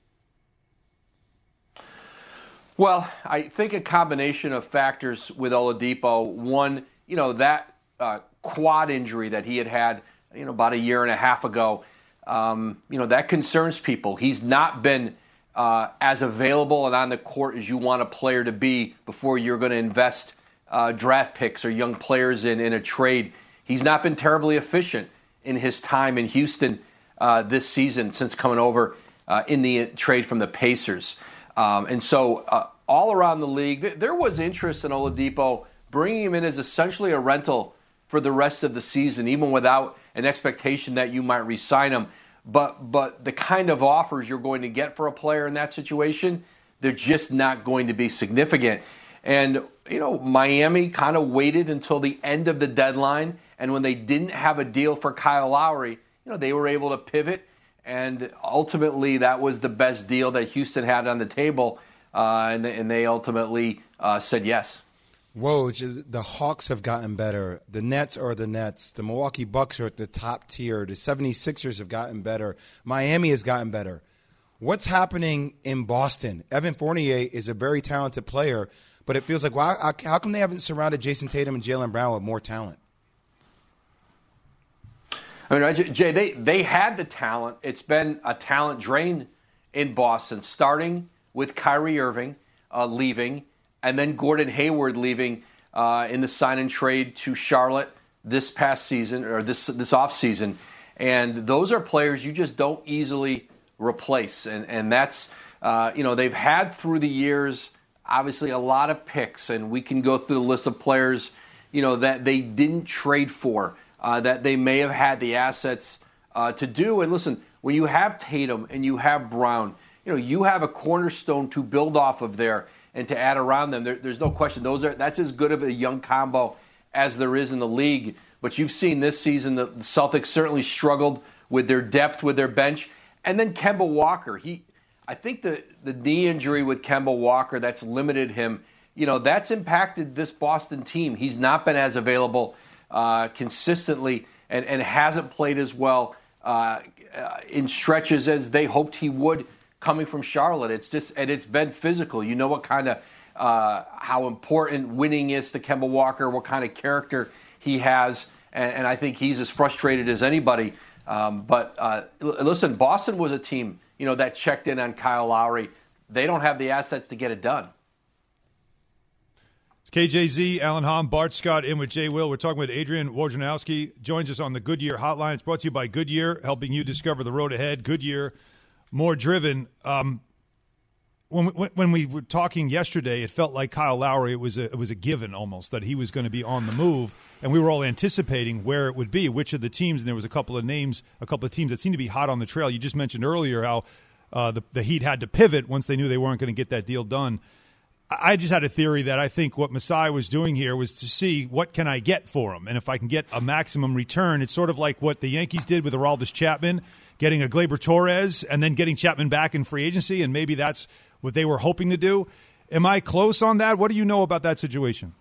Speaker 14: Well, I think a combination of factors with Oladipo. One, you know, that uh, quad injury that he had had, you know, about a year and a half ago, um, you know, that concerns people. He's not been uh, as available and on the court as you want a player to be before you're going to invest uh, draft picks or young players in, in a trade. He's not been terribly efficient in his time in Houston uh, this season since coming over uh, in the trade from the Pacers. Um, and so uh, all around the league, th- there was interest in Oladipo, bringing him in as essentially a rental for the rest of the season, even without an expectation that you might re-sign him. But but the kind of offers you're going to get for a player in that situation, they're just not going to be significant. And, you know, Miami kind of waited until the end of the deadline, and when they didn't have a deal for Kyle Lowry, you know, they were able to pivot. And ultimately, that was the best deal that Houston had on the table, uh, and, and they ultimately uh, said yes.
Speaker 3: Woj, the Hawks have gotten better. The Nets are the Nets. The Milwaukee Bucks are at the top tier. The seventy-sixers have gotten better. Miami has gotten better. What's happening in Boston? Evan Fournier is a very talented player, but it feels like, well, how, how come they haven't surrounded Jason Tatum and Jaylen Brown with more talent?
Speaker 14: I mean, Jay, they, they had the talent. It's been a talent drain in Boston, starting with Kyrie Irving uh, leaving, and then Gordon Hayward leaving uh, in the sign and trade to Charlotte this past season, or this this offseason. And those are players you just don't easily replace. And, and that's, uh, you know, they've had through the years, obviously, a lot of picks. And we can go through the list of players, you know, that they didn't trade for, uh, that they may have had the assets uh, to do. And listen, when you have Tatum and you have Brown, you know, you have a cornerstone to build off of there and to add around them. There, there's no question. Those are that's as good of a young combo as there is in the league. But you've seen this season the Celtics certainly struggled with their depth, with their bench. And then Kemba Walker. He, I think the, the knee injury with Kemba Walker that's limited him, you know, that's impacted this Boston team. He's not been as available uh, consistently and, and hasn't played as well uh, uh, in stretches as they hoped he would coming from Charlotte. It's just, and it's been physical. You know what kind of, uh, how important winning is to Kemba Walker, what kind of character he has, and, and I think he's as frustrated as anybody. Um, but uh, l- listen, Boston was a team, you know, that checked in on Kyle Lowry. They don't have the assets to get it done.
Speaker 2: It's K J Z, Alan Hom, Bart Scott, in with Jay Will. We're talking with Adrian Wojnarowski. Joins us on the Goodyear Hotline. It's brought to you by Goodyear, helping you discover the road ahead. Goodyear, more driven. Um, When we, when we were talking yesterday, it felt like Kyle Lowry, it was a, it was a given almost that he was going to be on the move, and we were all anticipating where it would be, which of the teams, and there was a couple of names, a couple of teams that seemed to be hot on the trail. You just mentioned earlier how uh, the, the Heat had to pivot once they knew they weren't going to get that deal done. I just had a theory that I think what Masai was doing here was to see what can I get for him, and if I can get a maximum return, it's sort of like what the Yankees did with Aroldis Chapman, getting a Gleyber Torres, and then getting Chapman back in free agency, and maybe that's what they were hoping to do. Am I close on that? What do you know about that situation?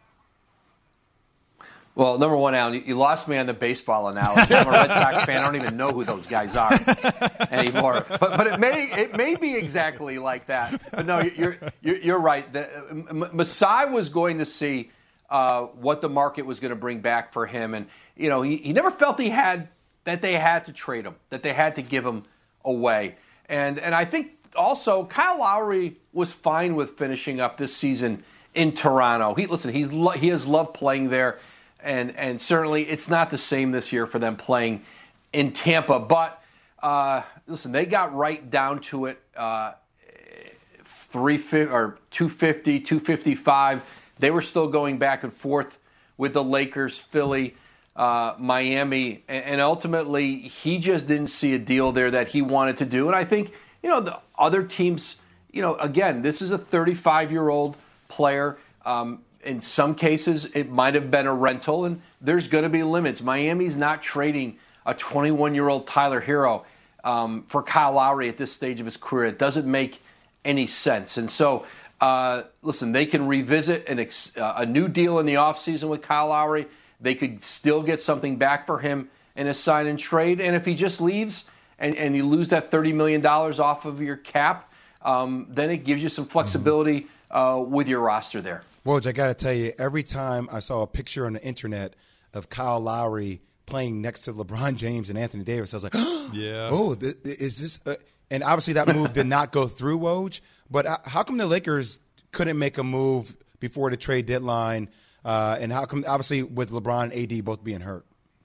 Speaker 14: Well, number one, Alan, you lost me on the baseball analogy. I'm a Red Sox fan. I don't even know who those guys are anymore. But but it may it may be exactly like that. But no, you're you're, you're right. The, Masai was going to see uh, what the market was going to bring back for him, and you know he, he never felt he had that they had to trade him, that they had to give him away, and and I think. Also, Kyle Lowry was fine with finishing up this season in Toronto. He listen, he's lo- he has loved playing there, and and certainly it's not the same this year for them playing in Tampa. But uh, listen, they got right down to it, uh, three fifty or two fifty, two fifty-five. They were still going back and forth with the Lakers, Philly, uh, Miami, and, and ultimately he just didn't see a deal there that he wanted to do. And I think. You know, the other teams, you know, again, this is a thirty-five-year-old player. Um, in some cases, it might have been a rental, and there's going to be limits. Miami's not trading a twenty-one-year-old Tyler Hero um, for Kyle Lowry at this stage of his career. It doesn't make any sense. And so, uh, listen, they can revisit an ex- uh, a new deal in the offseason with Kyle Lowry. They could still get something back for him in a sign and trade. And if he just leaves... And, and you lose that thirty million dollars off of your cap, um, then it gives you some flexibility uh, with your roster there.
Speaker 3: Woj, I got to tell you, every time I saw a picture on the internet of Kyle Lowry playing next to LeBron James and Anthony Davis, I was like,
Speaker 2: yeah.
Speaker 3: oh, th- is this uh, – and obviously that move did not go through, Woj. But how come the Lakers couldn't make a move before the trade deadline? Uh, and how come – obviously with LeBron and A D both being hurt?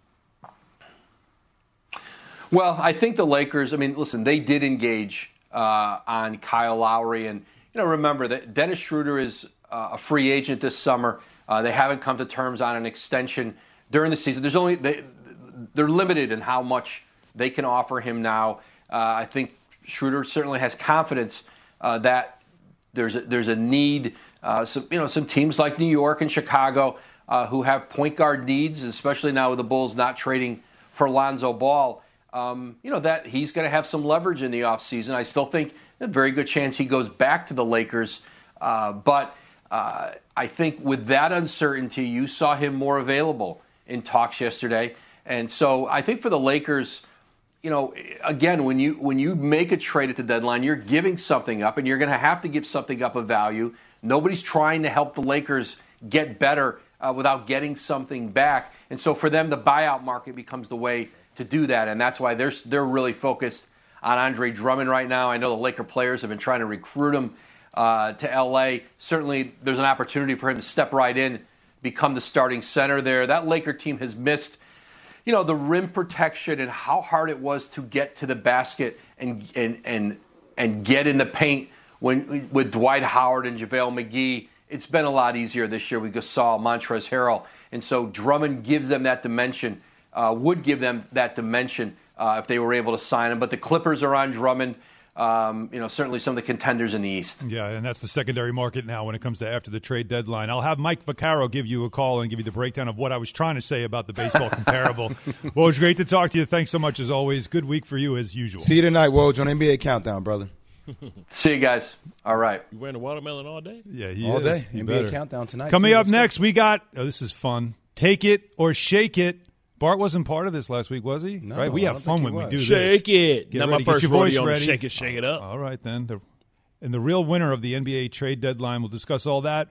Speaker 14: Well, I think the Lakers, I mean, listen, they did engage uh, on Kyle Lowry. And, you know, remember that Dennis Schroeder is uh, a free agent this summer. Uh, they haven't come to terms on an extension during the season. There's only they, they're limited in how much they can offer him now. Uh, I think Schroeder certainly has confidence uh, that there's a, there's a need. Uh, some, you know, some teams like New York and Chicago uh, who have point guard needs, especially now with the Bulls not trading for Lonzo Ball. Um, you know, that he's going to have some leverage in the offseason. I still think a very good chance he goes back to the Lakers. Uh, but uh, I think with that uncertainty, you saw him more available in talks yesterday. And so I think for the Lakers, you know, again, when you when you make a trade at the deadline, you're giving something up, and you're going to have to give something up of value. Nobody's trying to help the Lakers get better uh, without getting something back. And so for them, the buyout market becomes the way to do that, and that's why they're they're really focused on Andre Drummond right now. I know the Laker players have been trying to recruit him uh, to L A. Certainly, there's an opportunity for him to step right in, become the starting center there. That Laker team has missed, you know, the rim protection and how hard it was to get to the basket and and and and get in the paint when with Dwight Howard and JaVale McGee. It's been a lot easier this year with Gasol, Montrezl Harrell, and so Drummond gives them that dimension. Uh, would give them that dimension uh, if they were able to sign him. But the Clippers are on Drummond. Um, you know, certainly some of the contenders in the East.
Speaker 2: Yeah, and that's the secondary market now when it comes to after the trade deadline. I'll have Mike Vaccaro give you a call and give you the breakdown of what I was trying to say about the baseball comparable. Well, it was great to talk to you. Thanks so much as always. Good week for you as usual.
Speaker 3: See you tonight, Woj, on N B A Countdown, brother.
Speaker 14: See you guys. All right.
Speaker 4: You wearing a watermelon all day?
Speaker 2: Yeah, he
Speaker 3: all
Speaker 2: is.
Speaker 3: day.
Speaker 2: He
Speaker 3: N B A
Speaker 2: better.
Speaker 3: Countdown tonight.
Speaker 2: Coming
Speaker 3: too.
Speaker 2: up
Speaker 3: Let's
Speaker 2: next,
Speaker 3: go.
Speaker 2: we got, oh, this is fun. Take it or shake it. Bart wasn't part of this last week, was he?
Speaker 3: No,
Speaker 2: right? We
Speaker 3: I
Speaker 2: have
Speaker 3: don't
Speaker 2: fun
Speaker 3: think
Speaker 2: when
Speaker 3: he
Speaker 2: we
Speaker 3: was.
Speaker 2: do this.
Speaker 4: Shake it.
Speaker 2: Get
Speaker 4: Not
Speaker 2: ready,
Speaker 4: my
Speaker 2: get
Speaker 4: first
Speaker 2: your voice
Speaker 4: rodeo on
Speaker 2: ready.
Speaker 4: Shake It, Shake It Up.
Speaker 2: All right, then. The, and the real winner of the N B A trade deadline, we'll discuss all that.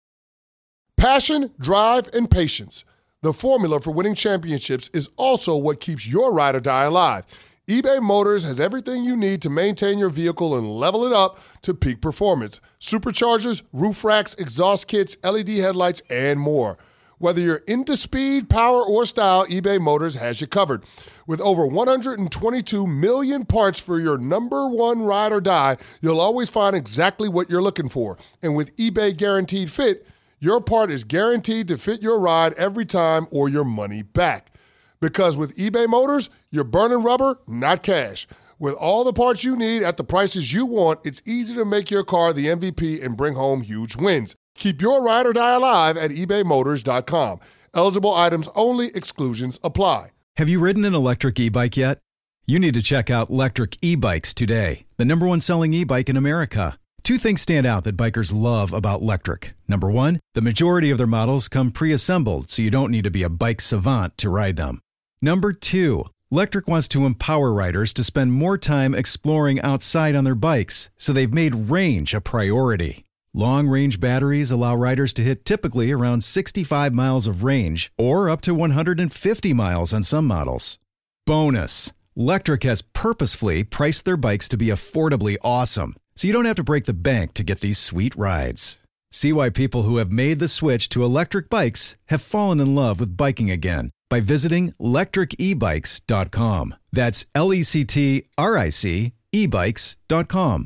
Speaker 15: Passion, drive, and patience. The formula for winning championships is also what keeps your ride or die alive. eBay Motors has everything you need to maintain your vehicle and level it up to peak performance. Superchargers, roof racks, exhaust kits, L E D headlights, and more. Whether you're into speed, power, or style, eBay Motors has you covered. With over one hundred twenty-two million parts for your number one ride or die, you'll always find exactly what you're looking for. And with eBay Guaranteed Fit, your part is guaranteed to fit your ride every time or your money back. Because with eBay Motors, you're burning rubber, not cash. With all the parts you need at the prices you want, it's easy to make your car the M V P and bring home huge wins. Keep your ride or die alive at ebay motors dot com. Eligible items only. Exclusions apply.
Speaker 16: Have you ridden an electric e-bike yet? You need to check out Lectric E-Bikes today, the number one selling e-bike in America. Two things stand out that bikers love about Lectric. Number one, the majority of their models come pre-assembled, so you don't need to be a bike savant to ride them. Number two, Lectric wants to empower riders to spend more time exploring outside on their bikes, so they've made range a priority. Long-range batteries allow riders to hit typically around sixty-five miles of range, or up to one hundred fifty miles on some models. Bonus, Lectric has purposefully priced their bikes to be affordably awesome, so you don't have to break the bank to get these sweet rides. See why people who have made the switch to electric bikes have fallen in love with biking again by visiting lectric e bikes dot com. That's L E C T R I C e bikes dot com.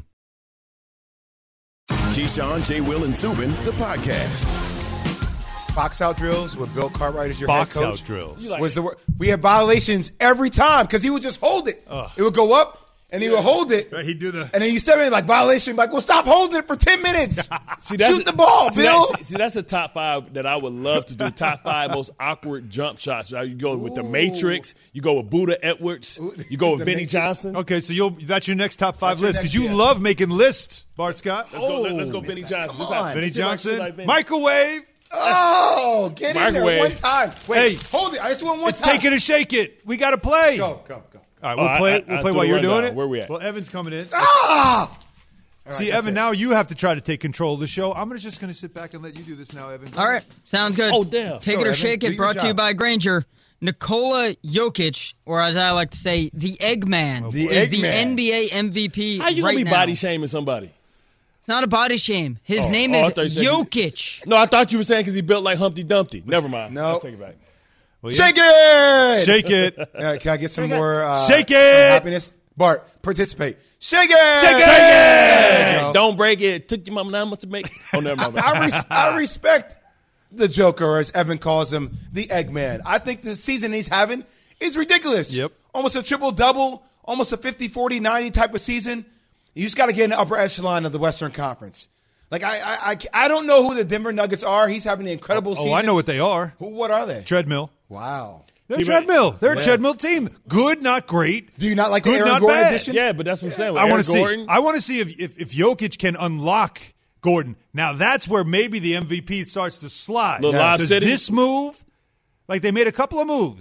Speaker 1: Keyshawn, J. Will, and Zubin, the podcast.
Speaker 3: Box out drills with Bill Cartwright as your
Speaker 2: Box
Speaker 3: head coach.
Speaker 2: out drills.
Speaker 3: Was the wor- we had violations every time because he would just hold it.
Speaker 2: Ugh.
Speaker 3: It would go up and he would hold it.
Speaker 2: Right, he'd do the.
Speaker 3: And then you step in like violation, like, well, stop holding it for ten minutes.
Speaker 4: See, that's
Speaker 3: Shoot the ball,
Speaker 4: see,
Speaker 3: Bill.
Speaker 4: That, see, that's a top five that I would love to do. Top five most awkward jump shots. You go with the Matrix. You go with Buddha Edwards. You go with
Speaker 3: The
Speaker 4: Benny
Speaker 3: Matrix.
Speaker 4: Johnson.
Speaker 2: Okay, so you'll that's your next top five
Speaker 3: That's your
Speaker 2: list because
Speaker 3: next-
Speaker 2: you
Speaker 3: yeah.
Speaker 2: love making lists, Bart Scott.
Speaker 4: Let's go. Let's go,
Speaker 3: Oh,
Speaker 4: Benny
Speaker 3: Mister
Speaker 4: Johnson. This
Speaker 3: Come
Speaker 4: how-
Speaker 3: on.
Speaker 2: Benny
Speaker 4: this how I
Speaker 2: Johnson,
Speaker 4: feel like Benny.
Speaker 2: microwave.
Speaker 3: Oh, get in there
Speaker 4: Microwave.
Speaker 3: one time. Wait,
Speaker 2: Hey.
Speaker 3: hold it. I just want one
Speaker 2: It's
Speaker 3: time.
Speaker 2: take it or shake it. We got to play.
Speaker 3: Go, go, go.
Speaker 2: All right, we'll
Speaker 4: Oh,
Speaker 2: play.
Speaker 4: I- I-
Speaker 2: we'll
Speaker 4: I
Speaker 2: play
Speaker 4: threw
Speaker 2: while
Speaker 4: the
Speaker 2: you're
Speaker 4: rundown.
Speaker 2: doing it.
Speaker 4: Where we at?
Speaker 2: Well, Evan's coming in.
Speaker 3: Ah! All
Speaker 2: See,
Speaker 3: right,
Speaker 2: Evan,
Speaker 3: that's it.
Speaker 2: now you have to try to take control of the show. I'm gonna just going to sit back and let you do this now, Evan.
Speaker 17: All right, sounds good.
Speaker 4: Oh, damn.
Speaker 17: Take
Speaker 3: Go,
Speaker 17: it or
Speaker 3: Evan.
Speaker 17: shake
Speaker 3: Do
Speaker 17: it.
Speaker 3: your
Speaker 17: Brought to you
Speaker 3: job.
Speaker 17: by Granger. Nikola Jokic, or as I like to say, the Eggman,
Speaker 3: The
Speaker 17: is the
Speaker 3: Eggman.
Speaker 17: N B A M V P
Speaker 4: How you
Speaker 17: right
Speaker 4: gonna be
Speaker 17: now.
Speaker 4: body shaming somebody?
Speaker 17: It's not a body shame. His
Speaker 4: Oh,
Speaker 17: name
Speaker 4: oh, I
Speaker 17: is
Speaker 4: thought you said he-
Speaker 17: Jokic.
Speaker 4: No, I thought you were saying because he built like Humpty Dumpty. Never mind.
Speaker 3: No.
Speaker 4: I'll take it back.
Speaker 2: Well, yeah.
Speaker 3: Shake it!
Speaker 2: Shake it.
Speaker 3: Uh, can I get some more uh,
Speaker 2: Shake
Speaker 3: some
Speaker 2: it!
Speaker 3: happiness? Bart, participate. Shake it!
Speaker 2: Shake it!
Speaker 3: There you go.
Speaker 4: Don't break it. Took your mama nine months to make. Oh, never mind.
Speaker 3: I, res- I respect the Joker, or as Evan calls him, the Eggman. I think the season he's having is ridiculous.
Speaker 2: Yep.
Speaker 3: Almost a triple-double, almost a fifty, forty, ninety type of season. You just got to get in the upper echelon of the Western Conference. Like, I, I, I, I don't know who the Denver Nuggets are. He's having an incredible
Speaker 2: Oh,
Speaker 3: season.
Speaker 2: I know what they are.
Speaker 3: Who? What are they?
Speaker 2: Treadmill.
Speaker 3: Wow.
Speaker 2: They're
Speaker 4: See,
Speaker 2: treadmill. They're a
Speaker 3: Yeah.
Speaker 2: treadmill team. Good, not great.
Speaker 3: Do you not like the
Speaker 2: Good,
Speaker 3: Aaron
Speaker 2: not
Speaker 3: Gordon
Speaker 2: bad.
Speaker 3: edition?
Speaker 4: Yeah, but that's what I'm saying. With
Speaker 2: I want
Speaker 4: Aaron
Speaker 2: to see.
Speaker 4: Gordon,
Speaker 2: I want to see if, if if Jokic can unlock Gordon. Now that's where maybe the M V P starts to slide.
Speaker 4: Little Lob
Speaker 2: Does
Speaker 4: City?
Speaker 2: this move, like they made a couple of moves.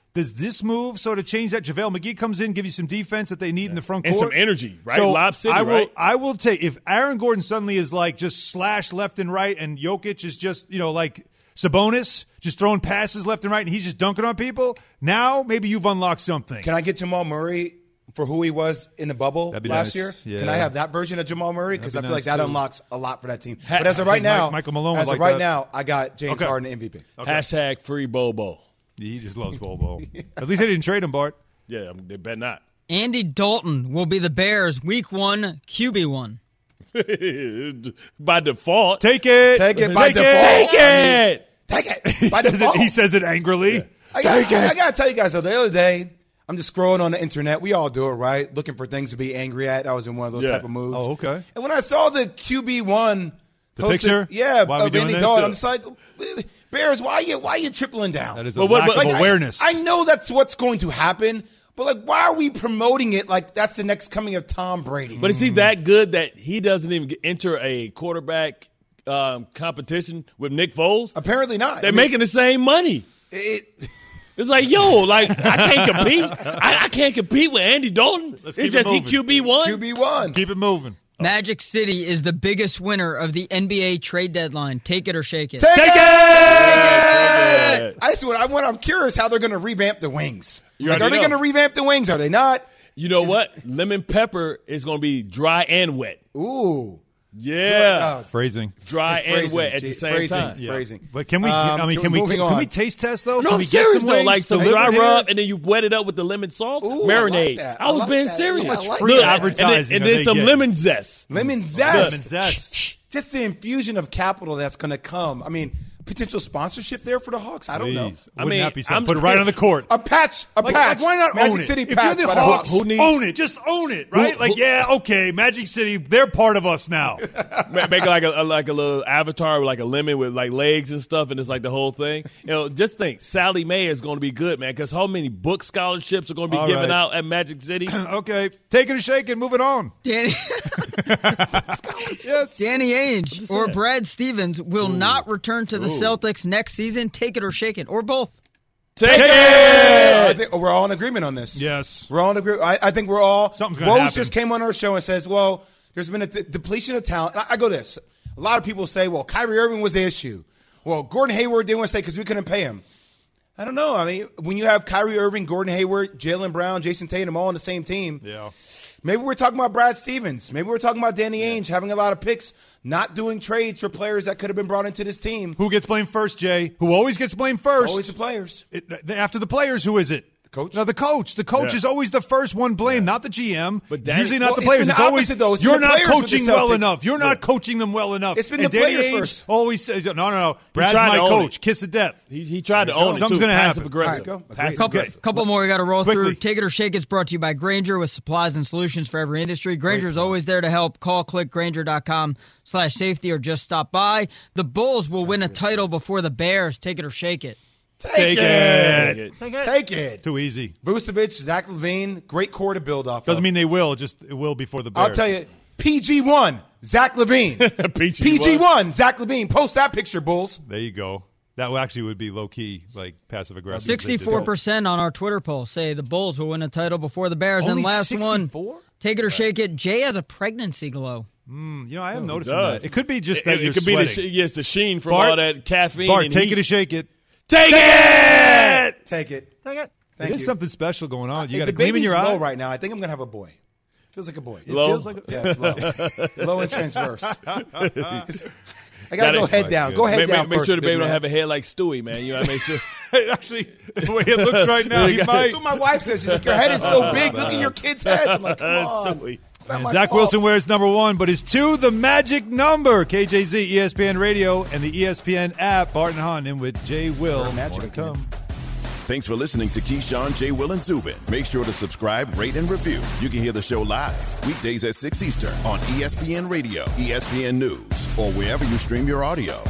Speaker 2: Does this move sort of change that? JaVale McGee comes in, give you some defense that they need yeah. in the front
Speaker 4: and
Speaker 2: court.
Speaker 4: And some energy, right?
Speaker 2: So
Speaker 4: Lob City,
Speaker 2: I will,
Speaker 4: right?
Speaker 2: I will take – if Aaron Gordon suddenly is like just slash left and right and Jokic is just, you know, like Sabonis, just throwing passes left and right and he's just dunking on people, now maybe you've unlocked something.
Speaker 3: Can I get Jamal Murray for who he was in the bubble last
Speaker 2: nice.
Speaker 3: year?
Speaker 2: Yeah.
Speaker 3: Can I have that version of Jamal Murray? Because I feel
Speaker 2: nice
Speaker 3: like that
Speaker 2: too.
Speaker 3: unlocks a lot for that team.
Speaker 4: Ha-
Speaker 3: but as of right now,
Speaker 2: Mike, Michael Malone
Speaker 3: as of
Speaker 2: like
Speaker 3: right
Speaker 2: that.
Speaker 3: now, I got James
Speaker 2: okay.
Speaker 3: Harden M V P.
Speaker 2: Okay.
Speaker 4: Hashtag free Bobo.
Speaker 2: He just loves Bobo. At least they didn't trade him, Bart.
Speaker 4: Yeah, they better not.
Speaker 17: Andy Dalton will be the Bears' Week One Q B one.
Speaker 4: By default.
Speaker 2: Take it.
Speaker 3: Take it by
Speaker 2: Take
Speaker 3: default.
Speaker 2: It.
Speaker 4: Take it.
Speaker 3: Take it.
Speaker 2: He,
Speaker 3: By
Speaker 2: says
Speaker 3: default.
Speaker 2: it he says it angrily.
Speaker 3: Yeah. I, got, I, I got to tell you guys, though, the other day, I'm just scrolling on the internet. We all do it, right? Looking for things to be angry at. I was in one of those
Speaker 4: Yeah.
Speaker 3: type of moods.
Speaker 2: Oh, okay.
Speaker 3: And when I saw the Q B one
Speaker 2: The
Speaker 3: posted,
Speaker 2: picture?
Speaker 3: yeah,
Speaker 2: Why are we
Speaker 3: of
Speaker 2: doing
Speaker 3: Andy
Speaker 2: this?
Speaker 3: Dalton, I'm just like, Bears, why are you, why are you tripling down?
Speaker 2: That is a
Speaker 4: Well, what-
Speaker 2: lack
Speaker 4: what-
Speaker 2: of
Speaker 3: Like,
Speaker 2: awareness.
Speaker 3: I, I know that's what's going to happen, but like, why are we promoting it like that's the next coming of Tom Brady?
Speaker 4: But is he that good that he doesn't even get, enter a quarterback um, competition with Nick Foles?
Speaker 3: Apparently not.
Speaker 4: They're
Speaker 3: I mean,
Speaker 4: making the same money.
Speaker 3: it.
Speaker 4: It's like, yo, like I can't compete. I, I can't compete with Andy Dalton.
Speaker 2: Let's
Speaker 4: It's
Speaker 2: keep
Speaker 4: just
Speaker 2: it
Speaker 4: he
Speaker 2: moving.
Speaker 4: Q B one.
Speaker 3: Q B one.
Speaker 2: Keep it moving.
Speaker 17: Magic City is the biggest winner of the N B A trade deadline. Take it or shake it.
Speaker 3: Take,
Speaker 2: Take
Speaker 3: it!
Speaker 4: it!
Speaker 3: I just want, I want, I'm curious how they're going to revamp the wings.
Speaker 4: You
Speaker 3: Like, are
Speaker 4: already
Speaker 3: they
Speaker 4: know.
Speaker 3: going to revamp the wings? Are they not?
Speaker 4: You know what? Lemon pepper is going to be dry and wet.
Speaker 3: Ooh.
Speaker 4: Yeah.
Speaker 3: Uh,
Speaker 2: Phrasing.
Speaker 4: Dry and
Speaker 3: phrasing,
Speaker 4: wet at
Speaker 3: gee,
Speaker 4: the same
Speaker 3: phrasing.
Speaker 4: time.
Speaker 2: Yeah.
Speaker 3: Phrasing.
Speaker 2: But can we?
Speaker 3: Um,
Speaker 2: I mean,
Speaker 3: can
Speaker 2: can
Speaker 3: we-
Speaker 2: we?
Speaker 3: moving
Speaker 2: Can, can
Speaker 3: on.
Speaker 2: we taste test though?
Speaker 4: No,
Speaker 2: can
Speaker 4: I'm
Speaker 2: we get
Speaker 4: serious
Speaker 2: some
Speaker 4: though.
Speaker 2: wings
Speaker 4: Like some
Speaker 2: delivered
Speaker 4: dry
Speaker 2: here?
Speaker 4: rub, and then you wet it up with the lemon sauce,
Speaker 3: Ooh, I
Speaker 4: marinade.
Speaker 3: like that.
Speaker 4: I,
Speaker 3: I
Speaker 4: was
Speaker 3: like
Speaker 4: being
Speaker 3: that.
Speaker 4: serious.
Speaker 3: How much
Speaker 2: Like free
Speaker 4: Look,
Speaker 2: advertising
Speaker 4: and
Speaker 2: are
Speaker 4: then,
Speaker 2: they
Speaker 4: and then some
Speaker 2: getting?
Speaker 4: lemon zest.
Speaker 3: Lemon zest.
Speaker 2: Lemon zest.
Speaker 3: Just the infusion of capital that's going to come. I mean, potential sponsorship there for the Hawks. I don't know.
Speaker 2: Please.
Speaker 4: I
Speaker 2: Wouldn't
Speaker 4: mean,
Speaker 2: that be something?
Speaker 4: I'm-
Speaker 2: Put it right on the court.
Speaker 3: A patch. A
Speaker 2: Like,
Speaker 3: patch.
Speaker 2: like, why not
Speaker 3: Magic
Speaker 2: own it?
Speaker 3: City
Speaker 2: If
Speaker 3: patch
Speaker 2: you're the
Speaker 3: by
Speaker 2: Hawks,
Speaker 4: Who need-
Speaker 2: own it. Just own it, right?
Speaker 4: Who-
Speaker 2: like,
Speaker 4: who-
Speaker 2: yeah, okay, Magic City, they're part of us now.
Speaker 4: Make like a, a like a little avatar with like a lemon with like legs and stuff, and it's like the whole thing. You know, just think Sally Mae is going to be good, man. Because how many book scholarships are going to be
Speaker 2: All
Speaker 4: given
Speaker 2: right.
Speaker 4: out at Magic City?
Speaker 2: Okay, take it or shake it, moving on.
Speaker 17: Danny,
Speaker 2: Yes.
Speaker 17: Danny Ainge or Brad Stevens will not return to the Celtics next season. Take it or shake it, or both.
Speaker 4: Take
Speaker 2: Take
Speaker 4: it.
Speaker 3: I think we're all in agreement on this.
Speaker 2: Yes.
Speaker 3: We're all in agreement. I, I think we're all.
Speaker 2: Something's gonna
Speaker 3: Woj
Speaker 2: happen.
Speaker 3: just came on our show and says, well, there's been a de- depletion of talent. And I, I go this. A lot of people say, well, Kyrie Irving was the issue. Well, Gordon Hayward didn't want to stay because we couldn't pay him. I don't know. I mean, when you have Kyrie Irving, Gordon Hayward, Jaylen Brown, Jason Tatum all on the same team,
Speaker 2: Yeah.
Speaker 3: maybe we're talking about Brad Stevens. Maybe we're talking about Danny Ainge having a lot of picks, not doing trades for players that could have been brought into this team.
Speaker 2: Who gets blamed first, Jay? Who always gets blamed first?
Speaker 3: Always the players.
Speaker 2: It, after the players, who is it?
Speaker 3: The coach?
Speaker 2: No, the coach. The coach
Speaker 4: Yeah.
Speaker 2: is always the first one blamed, not the G M.
Speaker 4: But Danny-
Speaker 2: usually not
Speaker 3: Well,
Speaker 2: the
Speaker 3: it's
Speaker 2: players.
Speaker 3: been
Speaker 2: It's
Speaker 3: the
Speaker 2: always
Speaker 3: opposite, though. It's
Speaker 2: you're
Speaker 3: been the
Speaker 2: not
Speaker 3: players with the
Speaker 2: coaching well
Speaker 3: Celtics.
Speaker 2: enough. You're not coaching them well enough.
Speaker 3: It's been
Speaker 2: and
Speaker 3: the
Speaker 2: Danny
Speaker 3: players
Speaker 2: Ainge
Speaker 3: first.
Speaker 2: always says, no, no, no. Brad's
Speaker 4: tried
Speaker 2: my
Speaker 4: to own
Speaker 2: coach.
Speaker 4: it.
Speaker 2: Kiss of death.
Speaker 4: He, he tried to own it
Speaker 2: Something's
Speaker 4: too.
Speaker 2: gonna
Speaker 4: Passive
Speaker 2: happen.
Speaker 4: aggressive.
Speaker 3: All right, go.
Speaker 4: Passive
Speaker 17: Couple,
Speaker 4: aggressive.
Speaker 17: couple more we got to roll
Speaker 2: Quickly.
Speaker 17: through. Take it or shake it's brought to you by Grainger with supplies and solutions for every industry. Grainger's always there to help. Call click Grainger dot com slash safety or just stop by. The Bulls will win a title before the Bears. Take it or shake it.
Speaker 3: Take,
Speaker 2: Take
Speaker 3: it.
Speaker 2: it.
Speaker 4: Take it.
Speaker 3: Take it.
Speaker 2: Too easy.
Speaker 3: Vucevic, Zach LaVine, great core to build off
Speaker 2: Doesn't
Speaker 3: of.
Speaker 2: mean they will. Just it will before the Bears.
Speaker 3: I'll tell you, P G one, Zach LaVine.
Speaker 4: P G
Speaker 3: P G one, Zach LaVine. Post that picture, Bulls.
Speaker 2: There you go. That actually would be low key, like passive aggressive.
Speaker 17: sixty-four percent on our Twitter poll say the Bulls will win a title before the Bears.
Speaker 2: Only
Speaker 17: and last
Speaker 2: sixty-four?
Speaker 17: one, take it or shake it. Jay has a pregnancy glow.
Speaker 2: Mm, you know, I am
Speaker 4: It
Speaker 2: noticing
Speaker 4: does.
Speaker 2: that. It could be just
Speaker 4: It,
Speaker 2: that
Speaker 4: it
Speaker 2: you're
Speaker 4: could be the
Speaker 2: sweating.
Speaker 4: sh- yes, the sheen from
Speaker 2: Bart-
Speaker 4: all that caffeine.
Speaker 2: Bart,
Speaker 4: and
Speaker 2: take
Speaker 4: heat.
Speaker 2: it or shake it.
Speaker 4: Take it.
Speaker 3: Take it.
Speaker 17: Take it.
Speaker 3: Thank
Speaker 2: There's
Speaker 3: you.
Speaker 2: something special going on. You
Speaker 3: Hey,
Speaker 2: got a
Speaker 3: the
Speaker 2: gleam in
Speaker 3: baby's
Speaker 2: your
Speaker 3: low
Speaker 2: eye.
Speaker 3: right now. I think I'm gonna have a boy. Feels like a boy.
Speaker 2: It
Speaker 4: Low?
Speaker 2: feels like a,
Speaker 3: Yeah, it's low. Low and transverse. I gotta
Speaker 4: Gotta-
Speaker 3: go head down. Go head
Speaker 4: Make,
Speaker 3: down
Speaker 4: make, make
Speaker 3: first,
Speaker 4: sure the
Speaker 3: big
Speaker 4: baby don't
Speaker 3: man.
Speaker 4: have a head like Stewie, man. You gotta make sure.
Speaker 2: Actually, the way it looks right now, he
Speaker 4: That's
Speaker 2: might.
Speaker 3: That's what my wife says. She's like, your head is so big. Look at your kids' heads. I'm like, come on.
Speaker 4: Stewie.
Speaker 3: It's not
Speaker 2: And
Speaker 3: my
Speaker 2: Zach
Speaker 3: fault.
Speaker 2: Wilson wears number one, but is two the magic number. K J Z, E S P N Radio, and the E S P N app. Barton Hahn in with Jay Will.
Speaker 3: Sure, magic
Speaker 2: More to come.
Speaker 1: Thanks for listening to Keyshawn, J. Will, and Zubin. Make sure to subscribe, rate, and review. You can hear the show live weekdays at six Eastern on E S P N Radio, E S P N News, or wherever you stream your audio.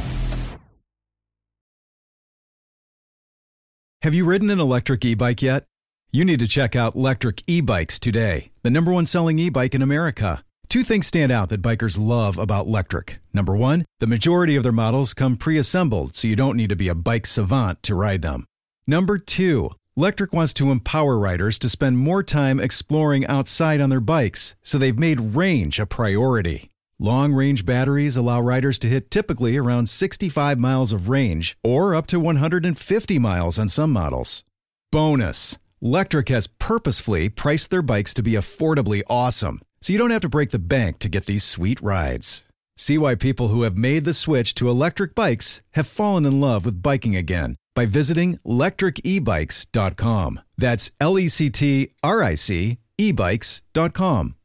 Speaker 16: Have you ridden an electric e-bike yet? You need to check out Electric E-Bikes today, the number one selling e-bike in America. Two things stand out that bikers love about Electric. Number one, the majority of their models come pre-assembled, so you don't need to be a bike savant to ride them. Number two, Lectric wants to empower riders to spend more time exploring outside on their bikes, so they've made range a priority. Long-range batteries allow riders to hit typically around sixty-five miles of range or up to one hundred fifty miles on some models. Bonus, Lectric has purposefully priced their bikes to be affordably awesome, so you don't have to break the bank to get these sweet rides. See why people who have made the switch to electric bikes have fallen in love with biking again by visiting lectric e bikes dot com. That's L E C T R I C e bikes dot com.